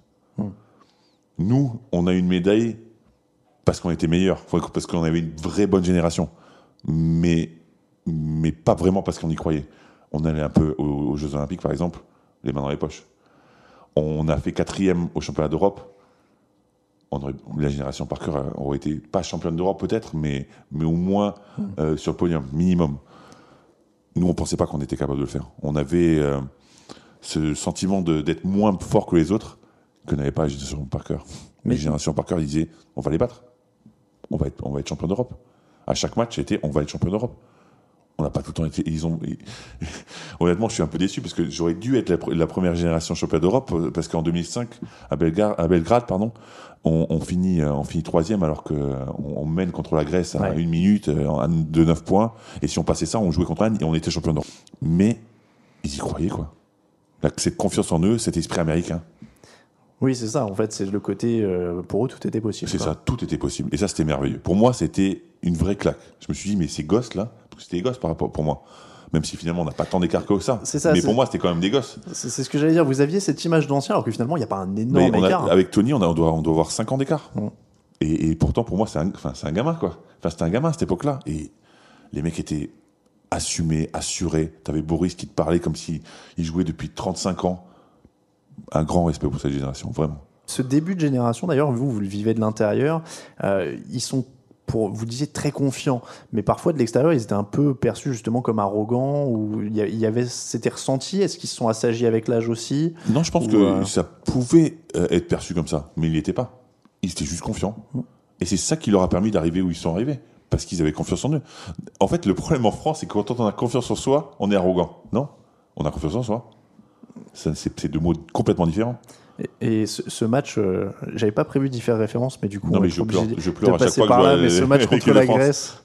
Nous, on a eu une médaille parce qu'on était meilleurs, parce qu'on avait une vraie bonne génération, mais pas vraiment parce qu'on y croyait. On allait un peu aux Jeux Olympiques, par exemple, les mains dans les poches. On a fait 4e au championnat d'Europe. La génération Parker aurait été pas championne d'Europe peut-être, mais au moins sur le podium, minimum. Nous, on pensait pas qu'on était capable de le faire. On avait ce sentiment d'être moins fort que les autres que n'avait pas la génération Parker. Mais la génération Parker disait, on va les battre. On va être champion d'Europe. À chaque match, c'était, on va être champion d'Europe. On n'a pas tout le temps été. Honnêtement, je suis un peu déçu parce que j'aurais dû être la première génération championne d'Europe parce qu'en 2005, à Belgrade, on finit troisième alors qu'on mène contre la Grèce à 1 minute de 9 points. Et si on passait ça, on jouait contre Anne et on était champion d'Europe. Mais ils y croyaient, quoi. Cette confiance en eux, cet esprit américain. Oui, c'est ça. En fait, c'est le côté. Pour eux, tout était possible. C'est ça, tout était possible. Et ça, c'était merveilleux. Pour moi, c'était une vraie claque. Je me suis dit, mais ces gosses-là, parce que c'était des gosses par rapport pour moi. Même si finalement, on n'a pas tant d'écart que ça. C'est ça. Mais pour moi, c'était quand même des gosses. C'est ce que j'allais dire. Vous aviez cette image d'ancien, alors que finalement, il n'y a pas un énorme écart. Avec Tony, on doit avoir 5 ans d'écart. Et pourtant, pour moi, c'est un gamin, quoi. Enfin, c'était un gamin à cette époque-là. Et les mecs étaient assumés, assurés. T'avais Boris qui te parlait comme s'il jouait depuis 35 ans. Un grand respect pour cette génération, vraiment. Ce début de génération, d'ailleurs, vous le vivez de l'intérieur, ils sont, vous disiez, très confiants, mais parfois de l'extérieur, ils étaient un peu perçus justement comme arrogants, ou c'était ressenti. Est-ce qu'ils se sont assagis avec l'âge aussi? Non, je pense que ça pouvait être perçu comme ça, mais ils n'y étaient pas. Ils étaient juste confiants. Et c'est ça qui leur a permis d'arriver où ils sont arrivés, parce qu'ils avaient confiance en eux. En fait, le problème en France, c'est que quand on a confiance en soi, on est arrogant. Non, on a confiance en soi. C'est deux mots complètement différents. Et ce match, j'avais pas prévu d'y faire référence, mais du coup, non, mais je pleure à chaque fois que je vois mais ce match contre la Grèce,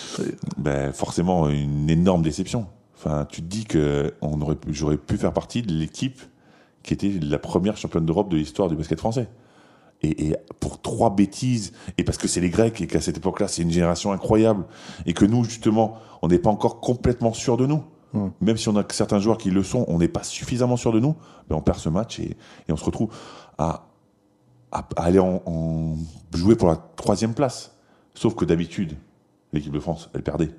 forcément une énorme déception. Enfin, tu te dis que j'aurais pu faire partie de l'équipe qui était la première championne d'Europe de l'histoire du basket français. Et pour 3 bêtises, et parce que c'est les Grecs et qu'à cette époque-là, c'est une génération incroyable, et que nous, justement, on n'est pas encore complètement sûr de nous. Même si on a certains joueurs qui le sont, on n'est pas suffisamment sûr de nous, mais on perd ce match et on se retrouve à aller jouer pour la 3e place. Sauf que d'habitude, l'équipe de France, elle perdait.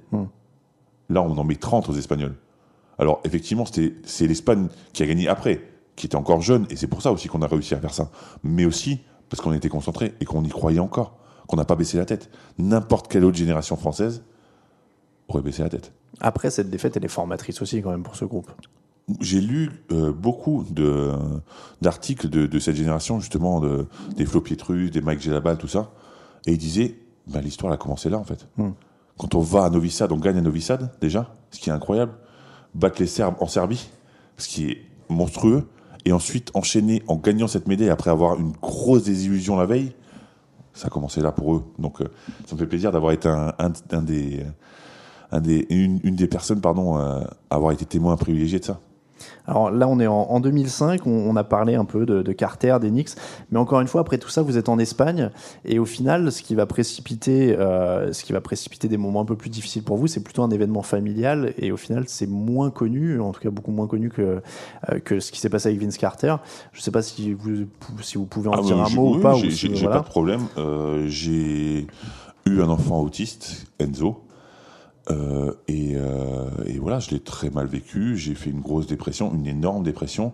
Là, on en met 30 aux Espagnols. Alors, effectivement, c'est l'Espagne qui a gagné après, qui était encore jeune, et c'est pour ça aussi qu'on a réussi à faire ça. Mais aussi parce qu'on était concentrés et qu'on y croyait encore, qu'on n'a pas baissé la tête. N'importe quelle autre génération française aurait baissé la tête. Après, cette défaite, elle est formatrice aussi quand même pour ce groupe. J'ai lu beaucoup d'articles de cette génération, justement, des Flo Pietrus, des Mike Gelabal, tout ça. Et ils disaient, l'histoire elle a commencé là, en fait. Quand on va à Novi Sad, on gagne à Novi Sad, déjà, ce qui est incroyable. Battre les Serbes en Serbie, ce qui est monstrueux. Et ensuite, enchaîner en gagnant cette médaille après avoir une grosse désillusion la veille, ça a commencé là pour eux. Donc, ça me fait plaisir d'avoir été une des personnes à avoir été témoin privilégié de ça. Alors là, on est en 2005, on a parlé un peu de Carter, d'Enix, mais encore une fois, après tout ça, vous êtes en Espagne, et au final, ce qui va précipiter des moments un peu plus difficiles pour vous, c'est plutôt un événement familial, et au final, c'est moins connu, en tout cas beaucoup moins connu que ce qui s'est passé avec Vince Carter. Je ne sais pas si vous pouvez en dire un mot ou pas. J'ai pas de problème. J'ai eu un enfant autiste, Enzo. Et voilà, je l'ai très mal vécu. J'ai fait une grosse dépression, une énorme dépression.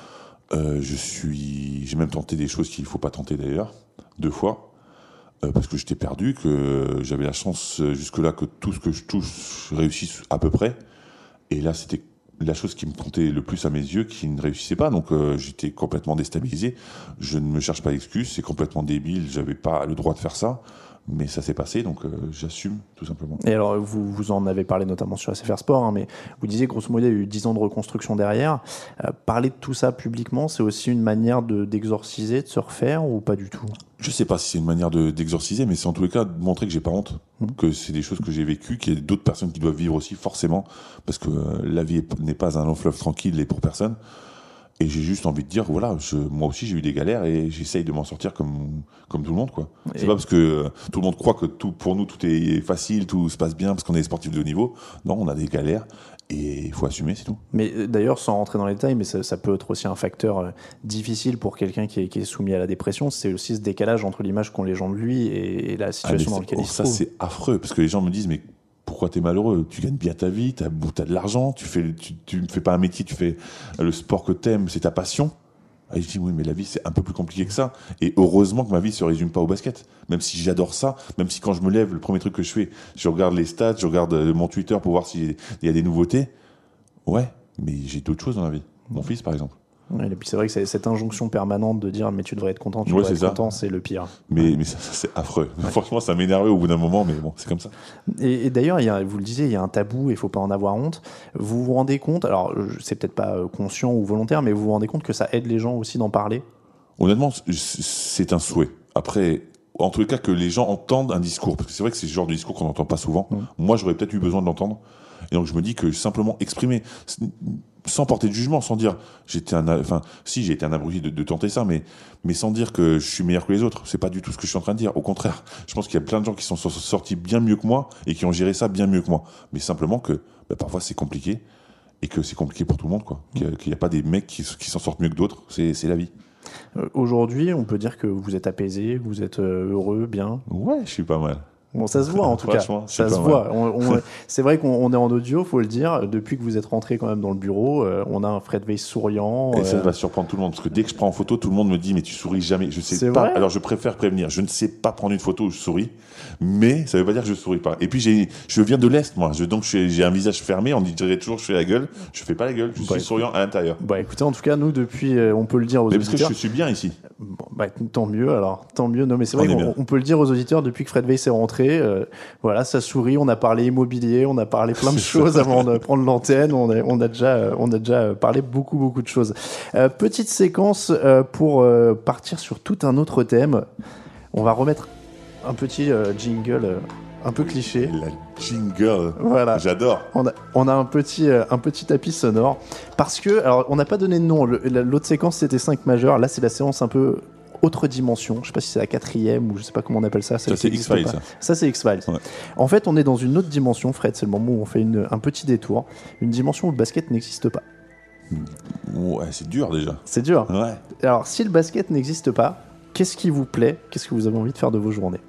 J'ai même tenté des choses qu'il ne faut pas tenter d'ailleurs, 2 fois, parce que j'étais perdu, que j'avais la chance jusque-là que tout ce que je touche réussisse à peu près. Et là, c'était la chose qui me comptait le plus à mes yeux qui ne réussissait pas. Donc j'étais complètement déstabilisé. Je ne me cherche pas d'excuses, c'est complètement débile. J'avais pas le droit de faire ça. Mais ça s'est passé, donc j'assume, tout simplement. Et alors, vous en avez parlé notamment sur SFR Sport, mais vous disiez, grosso modo, il y a eu 10 ans de reconstruction derrière. Parler de tout ça publiquement, c'est aussi une manière d'exorciser, de se refaire, ou pas du tout? Je sais pas si c'est une manière d'exorciser, mais c'est en tous les cas de montrer que j'ai pas honte, que c'est des choses que j'ai vécues, qu'il y a d'autres personnes qui doivent vivre aussi, forcément, parce que la vie n'est pas un long fleuve tranquille et pour personne. Et j'ai juste envie de dire, voilà, moi aussi j'ai eu des galères et j'essaye de m'en sortir comme tout le monde, quoi. C'est pas parce que tout le monde croit que pour nous tout est facile, tout se passe bien parce qu'on est sportif de haut niveau. Non, on a des galères et il faut assumer, c'est tout. Mais d'ailleurs, sans rentrer dans les détails, mais ça peut être aussi un facteur difficile pour quelqu'un qui est soumis à la dépression. C'est aussi ce décalage entre l'image qu'ont les gens de lui et la situation dans laquelle il se trouve. Ça, c'est affreux parce que les gens me disent, mais pourquoi t'es malheureux? Tu gagnes bien ta vie, t'as de l'argent, tu ne fais pas un métier, tu fais le sport que t'aimes, c'est ta passion. Et je dis oui, mais la vie c'est un peu plus compliqué que ça. Et heureusement que ma vie se résume pas au basket. Même si j'adore ça, même si quand je me lève, le premier truc que je fais, je regarde les stats, je regarde mon Twitter pour voir s'il y a des nouveautés. Ouais, mais j'ai d'autres choses dans la vie. Mon fils, par exemple. Ouais, et puis c'est vrai que c'est cette injonction permanente de dire mais tu devrais être content, tu Ouais, devrais être c'est ça. content, c'est le pire. Mais ça, c'est affreux. Franchement, ça m'énervait au bout d'un moment, mais bon, c'est comme ça. Et d'ailleurs, vous le disiez, il y a un tabou et il faut pas en avoir honte. Vous vous rendez compte, alors c'est peut-être pas conscient ou volontaire, mais vous vous rendez compte que ça aide les gens aussi d'en parler? Honnêtement, c'est un souhait. Après, en tous les cas, que les gens entendent un discours, parce que c'est vrai que c'est le genre de discours qu'on n'entend pas souvent. Moi, j'aurais peut-être eu besoin de l'entendre. Et donc, je me dis que simplement exprimer, sans porter de jugement, sans dire, j'ai été un abruti de tenter ça, mais sans dire que je suis meilleur que les autres. C'est pas du tout ce que je suis en train de dire. Au contraire, je pense qu'il y a plein de gens qui sont sortis bien mieux que moi et qui ont géré ça bien mieux que moi. Mais simplement que, parfois, c'est compliqué. Et que c'est compliqué pour tout le monde, quoi. Qu'il n'y a pas des mecs qui s'en sortent mieux que d'autres. C'est la vie. Aujourd'hui, on peut dire que vous êtes apaisé, vous êtes heureux, bien. Ouais, je suis pas mal. Bon, ça se voit en tout cas. Ça se voit. C'est vrai qu'on est en audio, faut le dire. Depuis que vous êtes rentré quand même dans le bureau, on a un Fred Weiss souriant. Et ça va surprendre tout le monde parce que dès que je prends en photo, tout le monde me dit mais tu souris jamais. Je sais C'est pas. vrai. Alors je préfère prévenir. Je ne sais pas prendre une photo où je souris, mais ça veut pas dire que je souris pas. Et puis je viens de l'est moi. Donc j'ai un visage fermé. On dirait toujours que je fais la gueule. Je fais pas la gueule. Je suis souriant à l'intérieur. Bah écoutez, en tout cas nous depuis, on peut le dire aux mais auditeurs. parce que je suis bien ici. Bon, bah, tant mieux alors, tant mieux. Non mais c'est vrai qu'on peut le dire aux auditeurs depuis que Fred Weiss est rentré. Voilà, ça sourit. On a parlé immobilier, on a parlé plein de choses avant de prendre l'antenne. On a déjà parlé beaucoup de choses. Petite séquence pour partir sur tout un autre thème. On va remettre un petit jingle un peu cliché. La jingle. Voilà. J'adore. On a un petit tapis sonore parce que alors on n'a pas donné de nom. L'autre séquence c'était 5 majeurs. Là c'est la séance un peu autre dimension, je sais pas si c'est la 4e ou je sais pas comment on appelle ça. Ça c'est X-Files. Ça c'est X-Files. Ouais. En fait, on est dans une autre dimension, Fred. C'est le moment où on fait un petit détour. Une dimension où le basket n'existe pas. Ouais, c'est dur déjà. C'est dur. Ouais. Alors, si le basket n'existe pas, qu'est-ce qui vous plaît? Qu'est-ce que vous avez envie de faire de vos journées?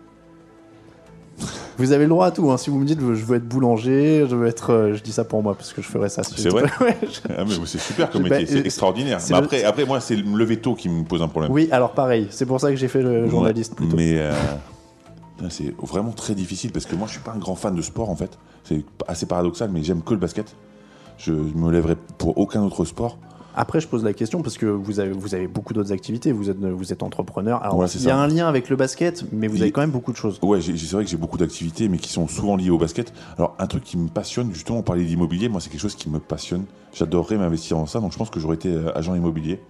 Vous avez le droit à tout, hein. Si vous me dites je veux être boulanger, je veux être, je dis ça pour moi parce que je ferais ça. C'est vrai. Ah mais c'est super comme métier, c'est extraordinaire. Mais après moi c'est me lever tôt qui me pose un problème. Oui, alors pareil, c'est pour ça que j'ai fait le journaliste plutôt. Mais c'est vraiment très difficile parce que moi je suis pas un grand fan de sport en fait. C'est assez paradoxal, mais j'aime que le basket. Je me lèverai pour aucun autre sport. Après, je pose la question parce que vous avez beaucoup d'autres activités. Vous êtes entrepreneur. Alors, ouais, il y a un lien avec le basket, mais vous avez quand même beaucoup de choses. Ouais, c'est vrai que j'ai beaucoup d'activités, mais qui sont souvent liées au basket. Alors, un truc qui me passionne, justement, on parlait d'immobilier. Moi, c'est quelque chose qui me passionne. J'adorerais m'investir dans ça. Donc, je pense que j'aurais été agent immobilier.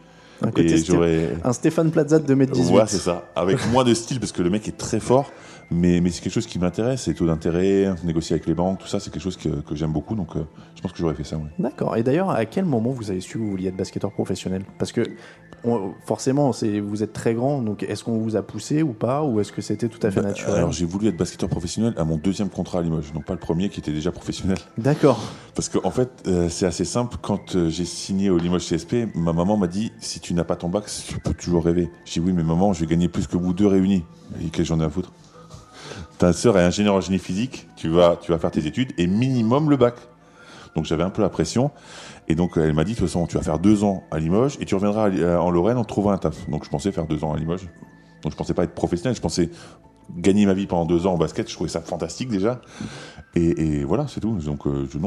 Un Stéphane Plaza de 2m18. Ouais, c'est ça. Avec moins de style, parce que le mec est très fort. Mais c'est quelque chose qui m'intéresse, les taux d'intérêt, négocier avec les banques, tout ça, c'est quelque chose que j'aime beaucoup, donc je pense que j'aurais fait ça. Ouais. D'accord. Et d'ailleurs, à quel moment vous avez su que vous vouliez être basketteur professionnel? Parce que forcément, vous êtes très grand, donc est-ce qu'on vous a poussé ou pas, ou est-ce que c'était tout à fait naturel? Alors j'ai voulu être basketteur professionnel à mon 2e contrat à Limoges, donc pas le premier qui était déjà professionnel. D'accord. Parce qu'en fait, c'est assez simple. Quand j'ai signé au Limoges CSP, ma maman m'a dit si tu n'as pas ton bac, tu peux toujours rêver. J'ai dit oui, mais maman, je vais gagner plus que vous deux réunis. Elle dit qu'est-ce que j'en ai à foutre? Ta sœur est ingénieure en génie physique, tu vas faire tes études et minimum le bac. Donc j'avais un peu la pression et donc elle m'a dit de toute façon tu vas faire 2 ans à Limoges et tu reviendras en Lorraine en trouvant un taf. Donc je pensais faire 2 ans à Limoges. Donc je pensais pas être professionnel, je pensais gagner ma vie pendant 2 ans en basket. Je trouvais ça fantastique déjà. Et voilà, c'est tout. Donc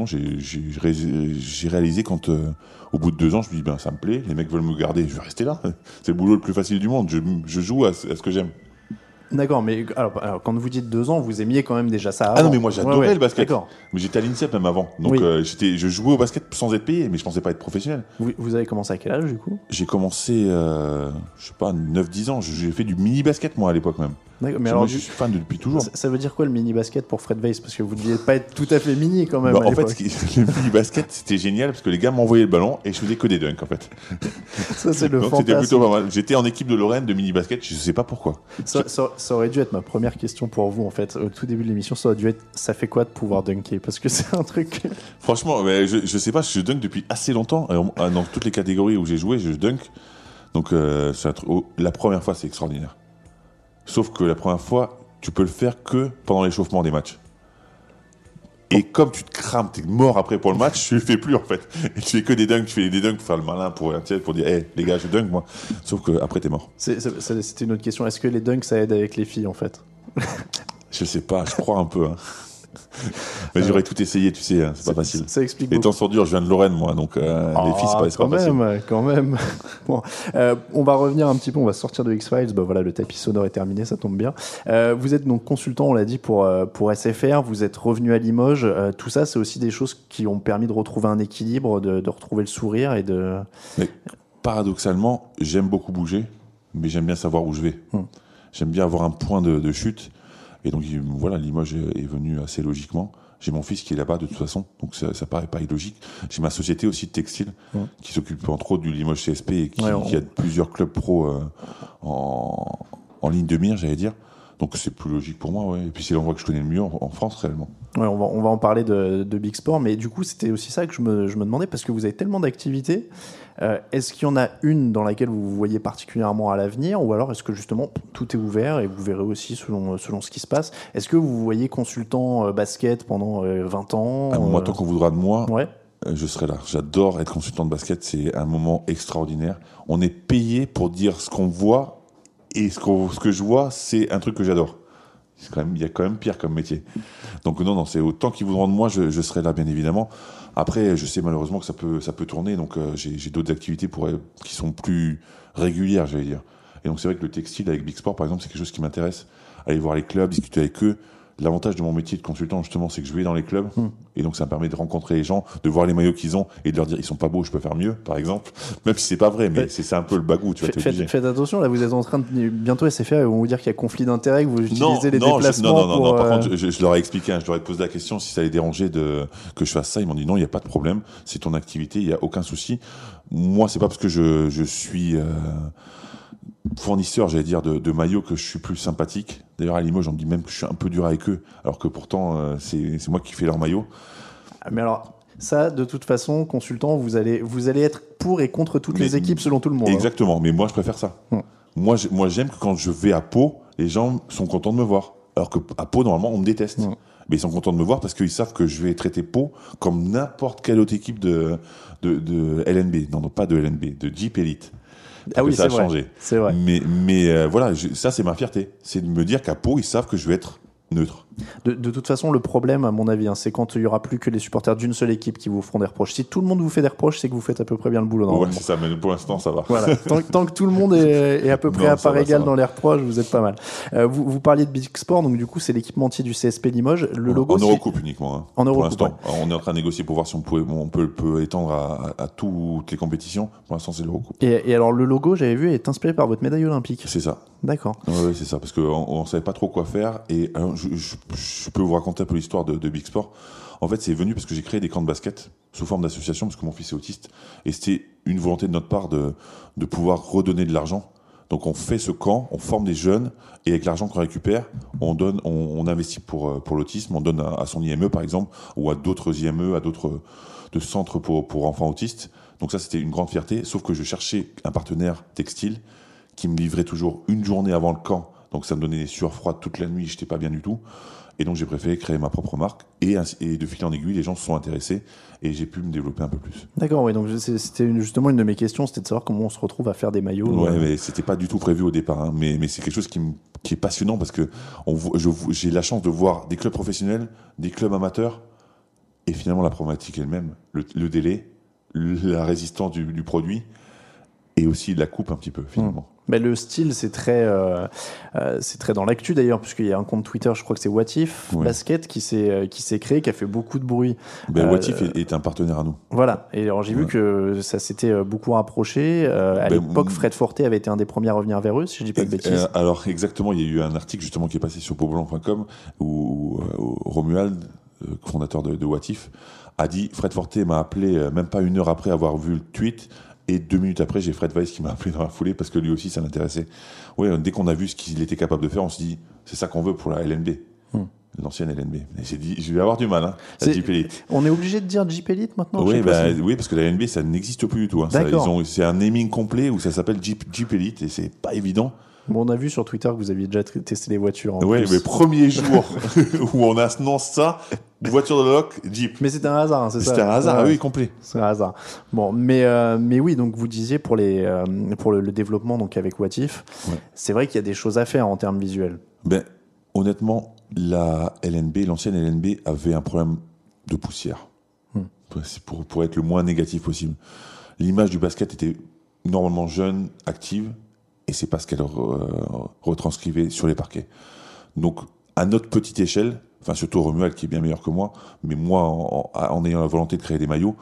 j'ai réalisé quand au bout de 2 ans je me dis ben ça me plaît, les mecs veulent me garder, je vais rester là. C'est le boulot le plus facile du monde. Je joue à ce que j'aime. D'accord, mais alors quand vous dites 2 ans, vous aimiez quand même déjà ça avant. Ah non, mais moi j'adorais le basket. D'accord. Mais j'étais à l'INSEP même avant. Donc je jouais au basket sans être payé, mais je pensais pas être professionnel. Vous avez commencé à quel âge du coup? J'ai commencé, je sais pas, 9-10 ans. J'ai fait du mini-basket moi à l'époque même. D'accord, mais alors, moi je suis fan depuis toujours. Ça veut dire quoi le mini-basket pour Fred Weiss? Parce que vous ne deviez pas être tout à fait mini quand même. En fait, le mini-basket c'était génial parce que les gars m'envoyaient le ballon et je faisais que des dunks en fait. Ça c'est le fantasme. C'était plutôt pas mal. J'étais en équipe de Lorraine de mini-basket, je sais pas pourquoi. Ça aurait dû être ma première question pour vous en fait. Au tout début de l'émission, ça aurait dû être ça fait quoi de pouvoir dunker? Parce que c'est un truc. Franchement, je sais pas, je dunk depuis assez longtemps. Dans toutes les catégories où j'ai joué, je dunk. Donc la première fois c'est extraordinaire. Sauf que la première fois, tu peux le faire que pendant l'échauffement des matchs. Et comme tu te crames, t'es mort après pour le match, tu le fais plus en fait. Et tu fais que des dunks, tu fais des dunks pour faire le malin, pour dire hey, les gars, je dunk moi. Sauf que après t'es mort. C'était une autre question. Est-ce que les dunks ça aide avec les filles en fait? Je sais pas, je crois un peu. Hein. Mais j'aurais tout essayé, tu sais, hein, c'est pas facile. Ça explique Les beaucoup. temps sont durs, je viens de Lorraine, moi, donc les filles, c'est pas facile. Quand même. Bon, on va revenir un petit peu, on va sortir de X-Files. Bah voilà, le tapis sonore est terminé, ça tombe bien. Vous êtes donc consultant, on l'a dit, pour SFR. Vous êtes revenu à Limoges. Tout ça, c'est aussi des choses qui ont permis de retrouver un équilibre, de retrouver le sourire et de. Mais paradoxalement, j'aime beaucoup bouger, mais j'aime bien savoir où je vais. J'aime bien avoir un point de chute. Et donc voilà, Limoges est venu assez logiquement. J'ai mon fils qui est là-bas de toute façon, donc ça paraît pas illogique. J'ai ma société aussi de textile qui s'occupe entre autres du Limoges CSP et qui a plusieurs clubs pro en ligne de mire, j'allais dire. Donc c'est plus logique pour moi, ouais. Et puis c'est l'endroit que je connais le mieux en France réellement. Ouais, on va en parler de Big Sport, mais du coup c'était aussi ça que je me demandais, parce que vous avez tellement d'activités. Est-ce qu'il y en a une dans laquelle vous vous voyez particulièrement à l'avenir, ou alors est-ce que justement tout est ouvert et vous verrez aussi selon ce qui se passe? Est-ce que vous vous voyez consultant basket pendant 20 ans? Moi, tant qu'on voudra de moi, ouais. Je serai là. J'adore être consultant de basket, c'est un moment extraordinaire. On est payé pour dire ce qu'on voit, et ce que je vois, c'est un truc que j'adore. Il y a quand même pire comme métier. Donc non, c'est autant qu'ils voudront de moi, je serai là bien évidemment. Après, je sais malheureusement que ça peut tourner, donc j'ai d'autres activités qui sont plus régulières, j'allais dire. Et donc c'est vrai que le textile avec Big Sport, par exemple, c'est quelque chose qui m'intéresse. Aller voir les clubs, discuter avec eux. L'avantage de mon métier de consultant, justement, c'est que je vais dans les clubs, et donc ça me permet de rencontrer les gens, de voir les maillots qu'ils ont, et de leur dire ils sont pas beaux, je peux faire mieux, par exemple. Même si c'est pas vrai, mais c'est un peu le bagou, tu vois. Faites attention, là vous êtes en train de bientôt SFR, ils vont vous dire qu'il y a conflit d'intérêts, que vous utilisez les déplacements. Non. Par contre, je leur ai expliqué, je leur ai posé la question si ça les dérangeait que je fasse ça. Ils m'ont dit non, il n'y a pas de problème, c'est ton activité, il n'y a aucun souci. Moi, c'est pas parce que je suis fournisseur, j'allais dire, de maillots que je suis plus sympathique. D'ailleurs, à Limoges, on me dit même que je suis un peu dur avec eux, alors que pourtant, c'est moi qui fais leurs maillots. Mais alors, ça, de toute façon, consultant, vous allez être pour et contre toutes les équipes selon tout le monde. Exactement, mais moi, je préfère ça. Moi, j'aime que quand je vais à Pau, les gens sont contents de me voir. Alors qu'à Pau, normalement, on me déteste. Mais ils sont contents de me voir parce qu'ils savent que je vais traiter Pau comme n'importe quelle autre équipe de LNB. Non, pas de LNB, de Jeep Elite. Ah oui, ça a vrai. changé. C'est vrai. Mais voilà, ça c'est ma fierté, c'est de me dire qu'à Pau ils savent que je vais être neutre. De toute façon, le problème, à mon avis, c'est quand il y aura plus que les supporters d'une seule équipe qui vous feront des reproches. Si tout le monde vous fait des reproches, c'est que vous faites à peu près bien le boulot. Ouais, c'est ça, mais pour l'instant, ça va. Voilà. Tant que tout le monde est à peu près à part égale dans les reproches, vous êtes pas mal. Vous parliez de Big Sport, donc du coup, c'est l'équipementier du CSP Limoges. Le logo, en Eurocoupe uniquement. Hein, en pour Eurocoupe, l'instant, on est en train de négocier pour voir si on peut étendre à toutes les compétitions. Pour l'instant, c'est l'Eurocoupe. Et alors, le logo, j'avais vu, est inspiré par votre médaille olympique. C'est ça. D'accord. Ouais, c'est ça, parce qu'on savait pas trop quoi faire. Et alors, je peux vous raconter un peu l'histoire de Big Sport. En fait, c'est venu parce que j'ai créé des camps de basket sous forme d'association, parce que mon fils est autiste. Et c'était une volonté de notre part de pouvoir redonner de l'argent. Donc on fait ce camp, on forme des jeunes, et avec l'argent qu'on récupère, on investit pour l'autisme, on donne à son IME par exemple, ou à d'autres IME, à d'autres centres pour enfants autistes. Donc ça, c'était une grande fierté, sauf que je cherchais un partenaire textile qui me livrait toujours une journée avant le camp. Donc ça me donnait des sueurs froides toute la nuit, j'étais pas bien du tout. Et donc j'ai préféré créer ma propre marque, et de fil en aiguille, les gens se sont intéressés, et j'ai pu me développer un peu plus. D'accord, oui, donc c'était justement une de mes questions, c'était de savoir comment on se retrouve à faire des maillots. Ouais, mais c'était pas du tout prévu au départ, hein. Mais c'est quelque chose qui est passionnant, parce que j'ai la chance de voir des clubs professionnels, des clubs amateurs, et finalement la problématique est elle-même, le délai, la résistance du produit, et aussi la coupe un petit peu finalement. Mais le style, c'est très dans l'actu d'ailleurs, puisqu'il y a un compte Twitter, je crois que c'est Watif Basket, qui s'est créé, qui a fait beaucoup de bruit. Watif est un partenaire à nous. Voilà. Et alors j'ai vu que ça s'était beaucoup rapproché. À l'époque, Fred Forte avait été un des premiers à revenir vers eux, si je dis pas de bêtises. Alors exactement, il y a eu un article justement qui est passé sur Beaublanc.com où Romuald, fondateur de Watif, a dit Fred Forte m'a appelé même pas une heure après avoir vu le tweet. Et 2 minutes après, j'ai Fred Weiss qui m'a appelé dans la foulée parce que lui aussi, ça l'intéressait. Oui, dès qu'on a vu ce qu'il était capable de faire, on se dit, c'est ça qu'on veut pour la LNB. L'ancienne LNB. Et j'ai dit, je vais avoir du mal, hein, la Jeep Elite. On est obligé de dire Jeep Elite maintenant? Oui, oui, parce que la LNB, ça n'existe plus du tout. Hein. C'est un naming complet où ça s'appelle Jeep Elite et c'est pas évident. Bon, on a vu sur Twitter que vous aviez déjà testé les voitures. Oui, mais premier jour où on annonce ça, voiture de loc, Jeep. Mais c'était un hasard, c'est ça? C'était un hasard, oui, complet. C'est un hasard. Bon, mais oui, donc vous disiez pour le développement donc avec Watif, c'est vrai qu'il y a des choses à faire en termes visuels. Honnêtement, la LNB, l'ancienne LNB, avait un problème de poussière. C'est pour être le moins négatif possible. L'image du basket était normalement jeune, active, et c'est pas ce qu'elle retranscrivait sur les parquets. Donc, à notre petite échelle, enfin surtout Romuald qui est bien meilleur que moi, mais moi, en ayant la volonté de créer des maillots,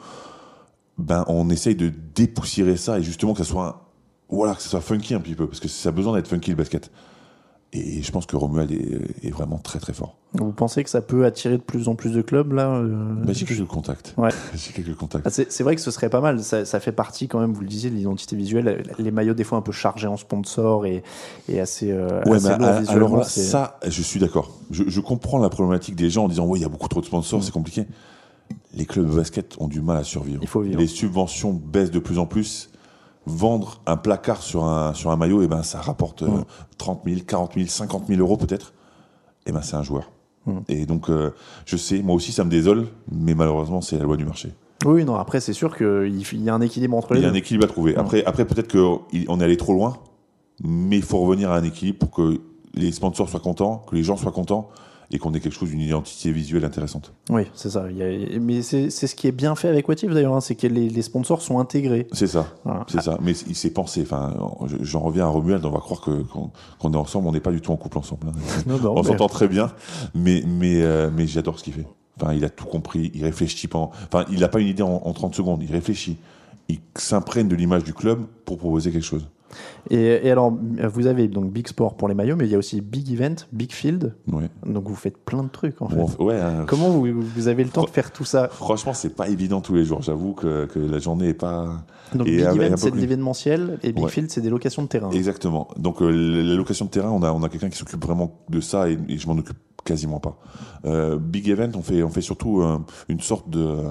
ben on essaye de dépoussiérer ça et justement que ça soit funky un petit peu, parce que ça a besoin d'être funky le basket. Et je pense que Romuald est vraiment très très fort. Vous pensez que ça peut attirer de plus en plus de clubs là J'ai quelques contacts. Ouais. J'ai quelques contacts. Ah, c'est vrai que ce serait pas mal. Ça fait partie quand même, vous le disiez, de l'identité visuelle. Les maillots des fois un peu chargés en sponsors et assez lourds visuellement. Alors là, ça, je suis d'accord. Je comprends la problématique des gens en disant il y a beaucoup trop de sponsors, c'est compliqué. Les clubs de basket ont du mal à survivre. Il faut vivre. Les subventions baissent de plus en plus. Vendre un placard sur un maillot, ça rapporte 30 000, 40 000, 50 000 euros peut-être. C'est un joueur. Et donc, je sais, moi aussi ça me désole, mais malheureusement c'est la loi du marché. Oui, non, après c'est sûr qu'il y a un équilibre entre les deux. Il y a un équilibre à trouver. Après peut-être qu'on est allé trop loin, mais il faut revenir à un équilibre pour que les sponsors soient contents, que les gens soient contents, et qu'on ait quelque chose d'une identité visuelle intéressante. Oui, c'est ça. Mais c'est ce qui est bien fait avec Watif d'ailleurs, c'est que les sponsors sont intégrés. C'est ça, voilà. C'est ça. Mais il s'est pensé. Enfin, j'en reviens à Romuald, on va croire qu'on est ensemble, on n'est pas du tout en couple ensemble. Hein. Non, on s'entend très bien, mais j'adore ce qu'il fait. Enfin, il a tout compris, il réfléchit pendant. Enfin, il n'a pas une idée en 30 secondes, il réfléchit. Il s'imprègne de l'image du club pour proposer quelque chose. Et alors, vous avez donc Big Sport pour les maillots, mais il y a aussi Big Event, Big Field. Ouais. Donc vous faites plein de trucs en fait. Bon, ouais, comment vous avez le temps de faire tout ça? Franchement, c'est pas évident tous les jours. J'avoue que la journée est pas. Donc Big Event, c'est de l'événementiel, et Big Field, c'est des locations de terrain. Exactement. Donc la location de terrain, on a quelqu'un qui s'occupe vraiment de ça et je m'en occupe quasiment pas. Big Event, on fait surtout une sorte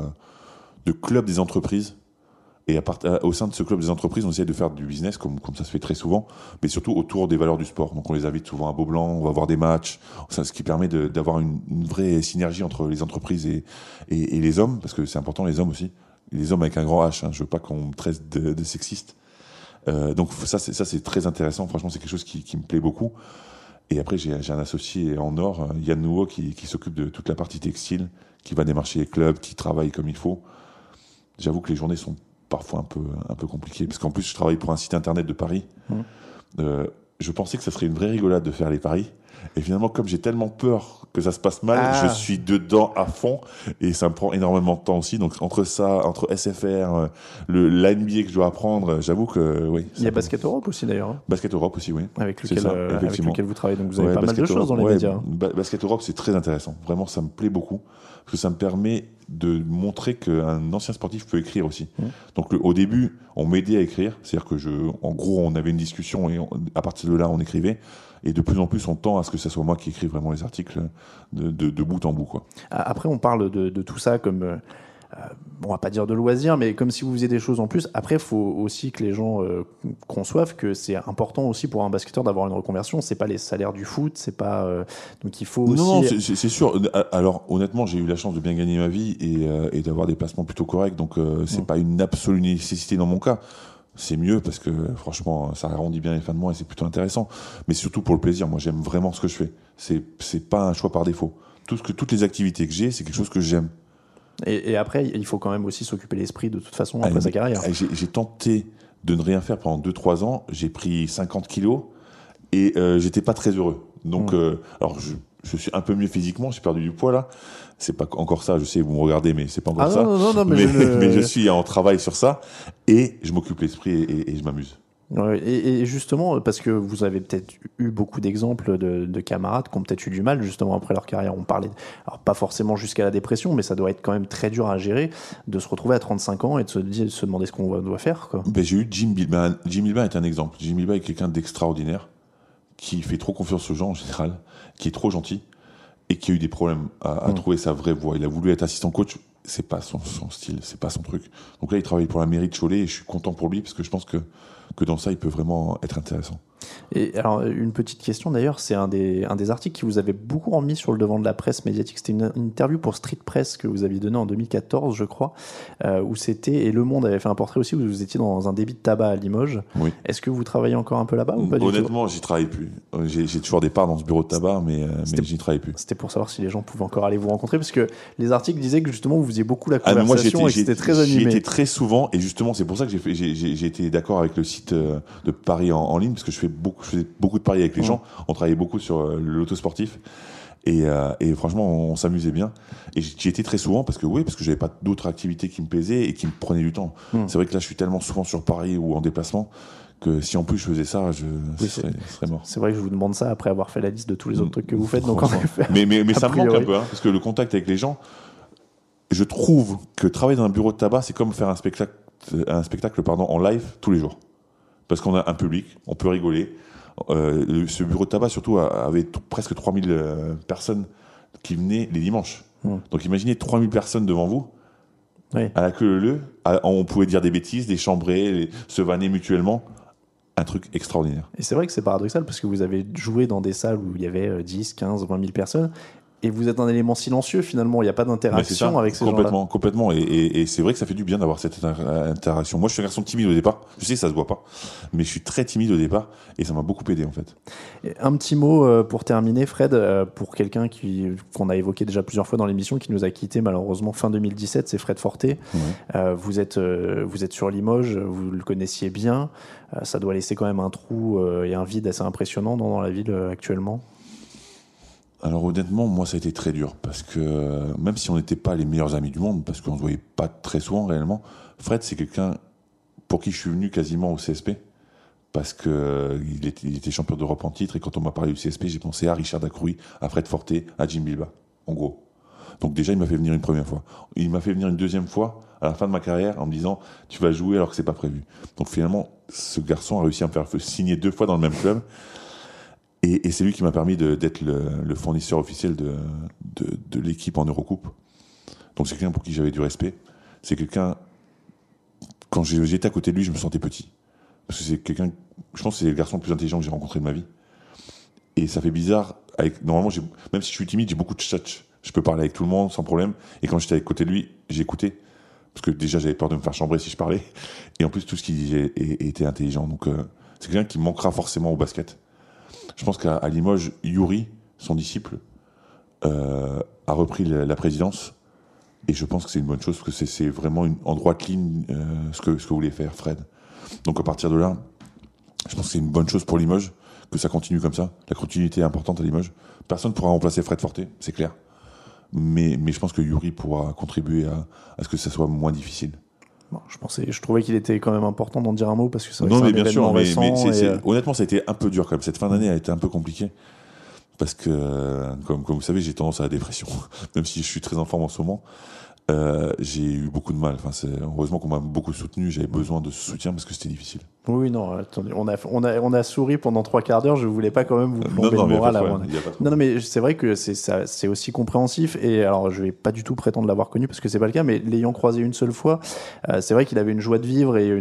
de club des entreprises. Et au sein de ce club des entreprises, on essaie de faire du business, comme ça se fait très souvent, mais surtout autour des valeurs du sport. Donc on les invite souvent à Beaublanc, on va voir des matchs, ce qui permet d'avoir une vraie synergie entre les entreprises et les hommes, parce que c'est important les hommes aussi. Les hommes avec un grand H, hein, je veux pas qu'on me traite de sexiste. Donc ça c'est très intéressant, franchement c'est quelque chose qui me plaît beaucoup. Et après j'ai un associé en or, Yann Nouveau, qui s'occupe de toute la partie textile, qui va démarcher les clubs, qui travaille comme il faut. J'avoue que les journées sont parfois un peu compliqué, parce qu'en plus je travaille pour un site internet de Paris. Je pensais que ça serait une vraie rigolade de faire les paris, et finalement comme j'ai tellement peur que ça se passe mal, je suis dedans à fond et ça me prend énormément de temps aussi. Donc entre SFR, l'NBA que je dois apprendre, j'avoue que oui. Il y a Basket Europe aussi d'ailleurs. Basket Europe aussi, oui. Avec lequel vous travaillez, donc vous avez pas mal de choses dans les médias. Basket Europe, c'est très intéressant. Vraiment, ça me plaît beaucoup parce que ça me permet de montrer qu'un ancien sportif peut écrire aussi. Donc au début, on m'aidait à écrire, c'est-à-dire que en gros, on avait une discussion et à partir de là, on écrivait. Et de plus en plus, on tend à ce que ce soit moi qui écrive vraiment les articles de bout en bout, quoi. Après, on parle de tout ça comme, on va pas dire de loisir, mais comme si vous faisiez des choses en plus. Après, il faut aussi que les gens conçoivent que c'est important aussi pour un basketteur d'avoir une reconversion. C'est pas les salaires du foot, c'est pas. Donc il faut aussi. Non, c'est sûr. Alors honnêtement, j'ai eu la chance de bien gagner ma vie et d'avoir des placements plutôt corrects. Donc c'est pas une absolue nécessité dans mon cas. C'est mieux parce que franchement ça arrondit bien les fins de mois et c'est plutôt intéressant, mais surtout pour le plaisir. Moi j'aime vraiment ce que je fais, c'est pas un choix par défaut. Toutes les activités que j'ai, c'est quelque chose que j'aime. Et après il faut quand même aussi s'occuper l'esprit de toute façon après sa carrière. J'ai tenté de ne rien faire pendant 2-3 ans, j'ai pris 50 kilos et j'étais pas très heureux. Donc alors je suis un peu mieux physiquement, j'ai perdu du poids là. C'est pas encore ça, je sais, vous me regardez, mais c'est pas encore ça. Non, mais je suis en travail sur ça et je m'occupe l'esprit et je m'amuse. Et justement, parce que vous avez peut-être eu beaucoup d'exemples de camarades qui ont peut-être eu du mal justement après leur carrière. On parlait, alors pas forcément jusqu'à la dépression, mais ça doit être quand même très dur à gérer de se retrouver à 35 ans et de se demander ce qu'on doit faire, quoi. J'ai eu Jim Bilbin. Jim Bilbin est un exemple. Jim Bilbin est quelqu'un d'extraordinaire qui fait trop confiance aux gens en général, qui est trop gentil et qui a eu des problèmes à trouver sa vraie voie. Il a voulu être assistant coach, c'est pas son style, c'est pas son truc. Donc là, il travaille pour la mairie de Cholet et je suis content pour lui parce que je pense que dans ça, il peut vraiment être intéressant. Et alors, une petite question d'ailleurs, c'est un des articles qui vous avait beaucoup remis sur le devant de la presse médiatique. C'était une interview pour Street Press que vous aviez donnée en 2014, je crois, où c'était, et Le Monde avait fait un portrait aussi, où vous étiez dans un débit de tabac à Limoges. Oui. Est-ce que vous travaillez encore un peu là-bas ou pas du tout ? Honnêtement, j'y travaille plus. J'ai toujours des parts dans ce bureau de tabac, mais j'y travaille plus. C'était pour savoir si les gens pouvaient encore aller vous rencontrer, parce que les articles disaient que justement vous faisiez beaucoup la Mais moi, conversation et que c'était très animé. J'y étais très souvent, et justement, c'est pour ça que j'ai été d'accord avec le site de paris en ligne, parce que je faisais beaucoup de paris avec les gens. On travaillait beaucoup sur l'autosportif. Et franchement, on s'amusait bien. Et j'y étais très souvent parce que j'avais pas d'autres activités qui me plaisaient et qui me prenaient du temps. C'est vrai que là, je suis tellement souvent sur Paris ou en déplacement que si en plus je faisais ça, je serais mort. C'est vrai que je vous demande ça après avoir fait la liste de tous les autres trucs que vous faites. Donc en effet, mais ça me manque un peu, hein, parce que le contact avec les gens, je trouve que travailler dans un bureau de tabac, c'est comme faire un spectacle en live tous les jours. Parce qu'on a un public, on peut rigoler. Ce bureau de tabac, surtout, avait presque 3000 personnes qui venaient les dimanches. Donc imaginez 3000 personnes devant vous, à la queue leu, on pouvait dire des bêtises, des chambrer, se vanner mutuellement. Un truc extraordinaire. Et c'est vrai que c'est paradoxal parce que vous avez joué dans des salles où il y avait 10, 15, 20 000 personnes. Et vous êtes un élément silencieux finalement, il n'y a pas d'interaction avec ces gens-là. Complètement. Et c'est vrai que ça fait du bien d'avoir cette interaction. Moi, je suis un garçon timide au départ. Je sais que ça se voit pas, mais je suis très timide au départ et ça m'a beaucoup aidé en fait. Et un petit mot pour terminer, Fred, pour quelqu'un qu'on a évoqué déjà plusieurs fois dans l'émission, qui nous a quitté malheureusement fin 2017, c'est Fred Forté. Vous êtes sur Limoges, vous le connaissiez bien. Ça doit laisser quand même un trou et un vide assez impressionnant dans la ville actuellement. Alors honnêtement, moi ça a été très dur parce que même si on n'était pas les meilleurs amis du monde, parce qu'on se voyait pas très souvent réellement, Fred c'est quelqu'un pour qui je suis venu quasiment au CSP parce que il était champion d'Europe en titre et quand on m'a parlé du CSP, j'ai pensé à Richard Dacrouille, à Fred Forté, à Jim Bilbao, en gros. Donc déjà il m'a fait venir une première fois. Il m'a fait venir une deuxième fois à la fin de ma carrière en me disant tu vas jouer alors que c'est pas prévu. Donc finalement ce garçon a réussi à me faire signer 2 fois dans le même club. Et c'est lui qui m'a permis d'être le fournisseur officiel de l'équipe en Eurocoupe. Donc c'est quelqu'un pour qui j'avais du respect. C'est quelqu'un, quand j'étais à côté de lui, je me sentais petit. Parce que c'est quelqu'un, je pense que c'est le garçon le plus intelligent que j'ai rencontré de ma vie. Et ça fait bizarre, normalement, même si je suis timide, j'ai beaucoup de touch. Je peux parler avec tout le monde sans problème. Et quand j'étais à côté de lui, j'écoutais. Parce que déjà, j'avais peur de me faire chambrer si je parlais. Et en plus, tout ce qu'il disait était intelligent. Donc c'est quelqu'un qui manquera forcément au basket. Je pense qu'à Limoges, Yuri, son disciple, a repris la présidence. Et je pense que c'est une bonne chose, parce que c'est vraiment en droite ligne ce que voulait faire Fred. Donc à partir de là, je pense que c'est une bonne chose pour Limoges, que ça continue comme ça. La continuité est importante à Limoges. Personne ne pourra remplacer Fred Forté, c'est clair. Mais je pense que Yuri pourra contribuer à ce que ça soit moins difficile. Bon, je trouvais qu'il était quand même important d'en dire un mot parce que c'est non, un mais bien événement sûr, récent. Honnêtement, ça a été un peu dur quand même. Cette fin d'année a été un peu compliquée parce que, comme vous savez, j'ai tendance à la dépression. Même si je suis très en forme en ce moment, j'ai eu beaucoup de mal. Enfin, heureusement qu'on m'a beaucoup soutenu. J'avais besoin de ce soutien parce que c'était difficile. Oui, non, attendez, on a souri pendant 3 quarts d'heure. Je voulais pas quand même vous plomber le moral avant. Non, mais c'est vrai que c'est aussi compréhensif. Et alors, je vais pas du tout prétendre l'avoir connu parce que c'est pas le cas, mais l'ayant croisé une seule fois, c'est vrai qu'il avait une joie de vivre et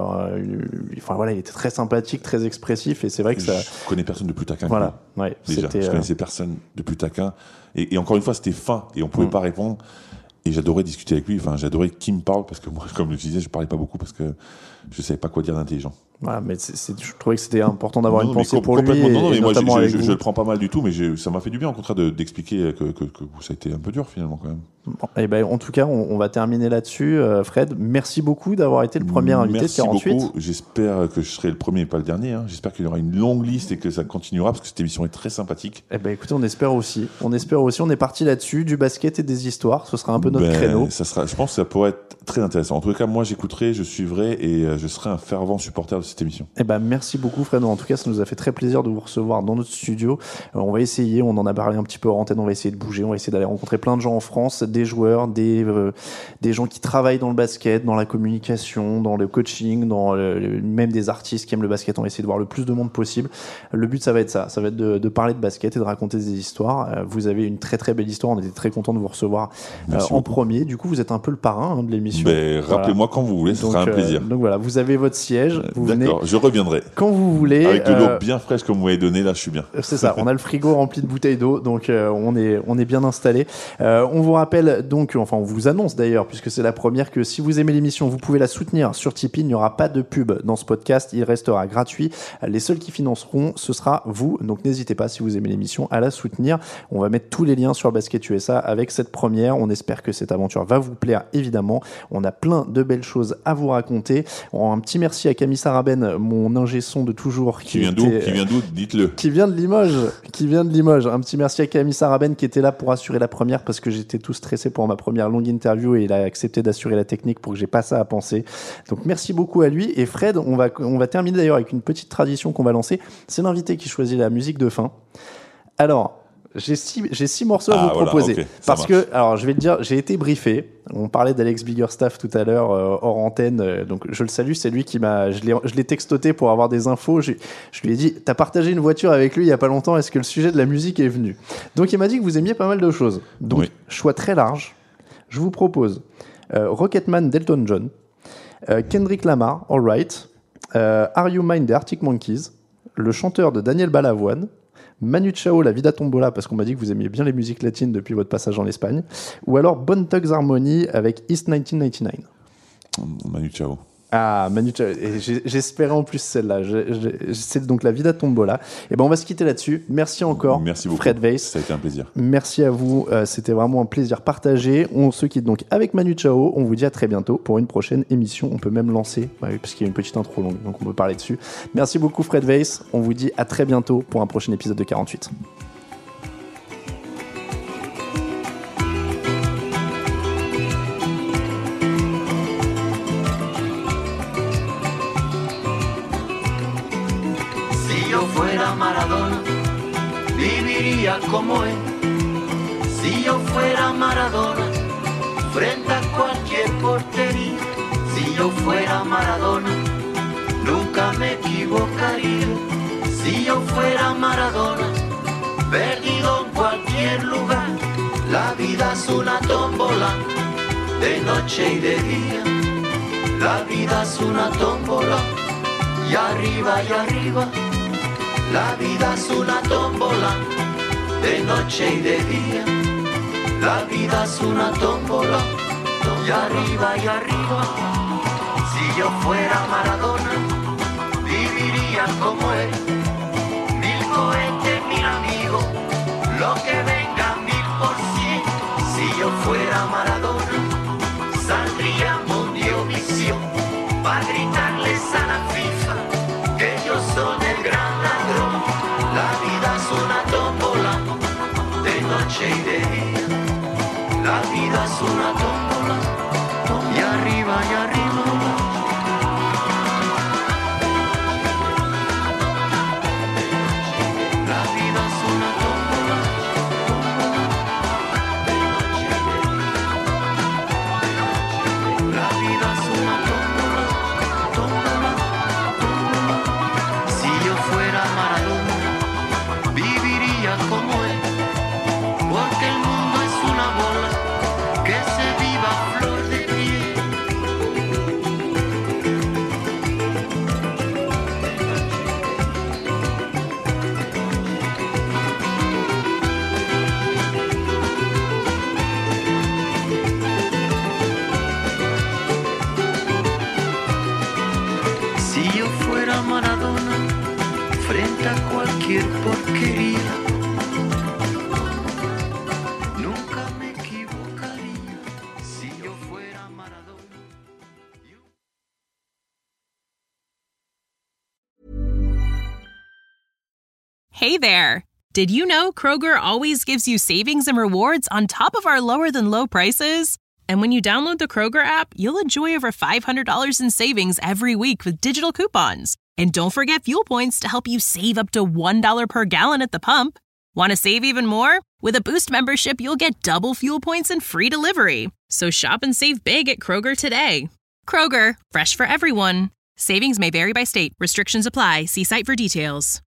enfin voilà, il était très sympathique, très expressif. Et c'est vrai que ça. Je connais personne de plus taquin. Voilà, ouais. Déjà, je connaissais personne de plus taquin. Et encore une fois, c'était fin et on pouvait pas répondre. Et j'adorais discuter avec lui. Enfin, j'adorais qu'il me parle parce que moi, comme je disais, je parlais pas beaucoup parce que je savais pas quoi dire d'intelligent. Voilà, mais je trouvais que c'était important d'avoir une pensée pour lui. Mais moi, je le prends pas mal du tout, mais ça m'a fait du bien, au contraire, d'expliquer que ça a été un peu dur finalement quand même. Bon, et ben, en tout cas, on va terminer là-dessus. Fred, merci beaucoup d'avoir été le premier invité de 48. Merci beaucoup. J'espère que je serai le premier et pas le dernier. Hein. J'espère qu'il y aura une longue liste et que ça continuera parce que cette émission est très sympathique. Eh ben, écoutez, on espère aussi. On est parti là-dessus, du basket et des histoires. Ce sera un peu notre créneau. Je pense que ça pourrait être très intéressant. En tout cas, moi, j'écouterai, je suivrai et je serai un fervent supporter de cette émission. Eh ben, merci beaucoup, Fred. En tout cas, ça nous a fait très plaisir de vous recevoir dans notre studio. On va essayer, on en a parlé un petit peu hors antenne, on va essayer de bouger, on va essayer d'aller rencontrer plein de gens en France, des joueurs, des gens qui travaillent dans le basket, dans la communication, dans le coaching, même des artistes qui aiment le basket. On va essayer de voir le plus de monde possible. Le but, ça va être de parler de basket et de raconter des histoires. Vous avez une très très belle histoire, on était très content de vous recevoir en premier. Du coup, vous êtes un peu le parrain de l'émission. l'émission. Rappelez-moi quand vous voulez, ce sera un plaisir. Donc voilà, vous avez votre siège. Vous D'accord, venez je reviendrai. quand vous voulez. Avec de l'eau bien fraîche comme vous m'avez donné, là je suis bien. C'est ça, on a le frigo rempli de bouteilles d'eau, donc on est bien installé. On vous rappelle donc, enfin on vous annonce d'ailleurs, puisque c'est la première, que si vous aimez l'émission, vous pouvez la soutenir sur Tipeee. Il n'y aura pas de pub dans ce podcast, il restera gratuit. Les seuls qui financeront, ce sera vous. Donc n'hésitez pas, si vous aimez l'émission, à la soutenir. On va mettre tous les liens sur Basket USA avec cette première. On espère que cette aventure va vous plaire, évidemment. On a plein de belles choses à vous raconter. Un petit merci à Camille Saraben, mon ingé son de toujours. Qui vient d'où ? Dites-le. Qui vient de Limoges. Un petit merci à Camille Saraben qui était là pour assurer la première, parce que j'étais tout stressé pour ma première longue interview et il a accepté d'assurer la technique pour que j'ai pas ça à penser. Donc merci beaucoup à lui. Et Fred, on va terminer d'ailleurs avec une petite tradition qu'on va lancer. C'est l'invité qui choisit la musique de fin. Alors, j'ai six morceaux à vous proposer. Okay, parce que, alors je vais te dire, j'ai été briefé. On parlait d'Alex Biggerstaff tout à l'heure, hors antenne. Donc je le salue, c'est lui qui m'a... Je l'ai textoté pour avoir des infos. Je lui ai dit, t'as partagé une voiture avec lui il y a pas longtemps, est-ce que le sujet de la musique est venu ? Donc il m'a dit que vous aimiez pas mal de choses. Donc, oui. Choix très large. Je vous propose Rocketman d'Elton John, Kendrick Lamar, All Right, Are You Mine des Arctic Monkeys, le chanteur de Daniel Balavoine, Manu Chao, La Vida Tombola, parce qu'on m'a dit que vous aimiez bien les musiques latines depuis votre passage en Espagne, ou alors Bone Thugs Harmony avec East 1999. Manu Chao. Ah, Manu Chao. Et j'espérais en plus celle-là. C'est donc La Vida Tombola. Et ben on va se quitter là-dessus. Merci encore, merci beaucoup. Fred Weiss. Ça a été un plaisir. Merci à vous. C'était vraiment un plaisir partagé. On se quitte donc avec Manu Chao. On vous dit à très bientôt pour une prochaine émission. On peut même lancer, parce qu'il y a une petite intro longue, donc on peut parler dessus. Merci beaucoup, Fred Weiss. On vous dit à très bientôt pour un prochain épisode de 48. Maradona, viviría como él. Si yo fuera Maradona, frente a cualquier portería. Si yo fuera Maradona, nunca me equivocaría. Si yo fuera Maradona, perdido en cualquier lugar. La vida es una tómbola, de noche y de día. La vida es una tómbola, y arriba y arriba. La vida es una tómbola, de noche y de día. La vida es una tómbola, y arriba y arriba. Si yo fuera Maradona, viviría como él. 1000 cohetes, 1000 amigos, lo que venga 1000%. Si yo fuera Maradona, saldría Mundiovisión para gritarles a la FIFA que yo soy el gran ladrón. La vida es una tómbola, de noche y de día. La vida es una tómbola, y arriba y arriba. La vida es una tómbola, de noche y de día. La vida es una tómbola, tómbola, tómbola. Si yo fuera Maradona, viviría como él, porque el mundo es una bola que se viva a flor de piel. Si yo fuera Maradona, frente a cualquier porquería, nunca me equivocaría. Si yo fuera Maradona. Hey there! Did you know Kroger always gives you savings and rewards on top of our lower-than-low prices? And when you download the Kroger app, you'll enjoy over $500 in savings every week with digital coupons. And don't forget fuel points to help you save up to $1 per gallon at the pump. Want to save even more? With a Boost membership, you'll get double fuel points and free delivery. So shop and save big at Kroger today. Kroger, fresh for everyone. Savings may vary by state. Restrictions apply. See site for details.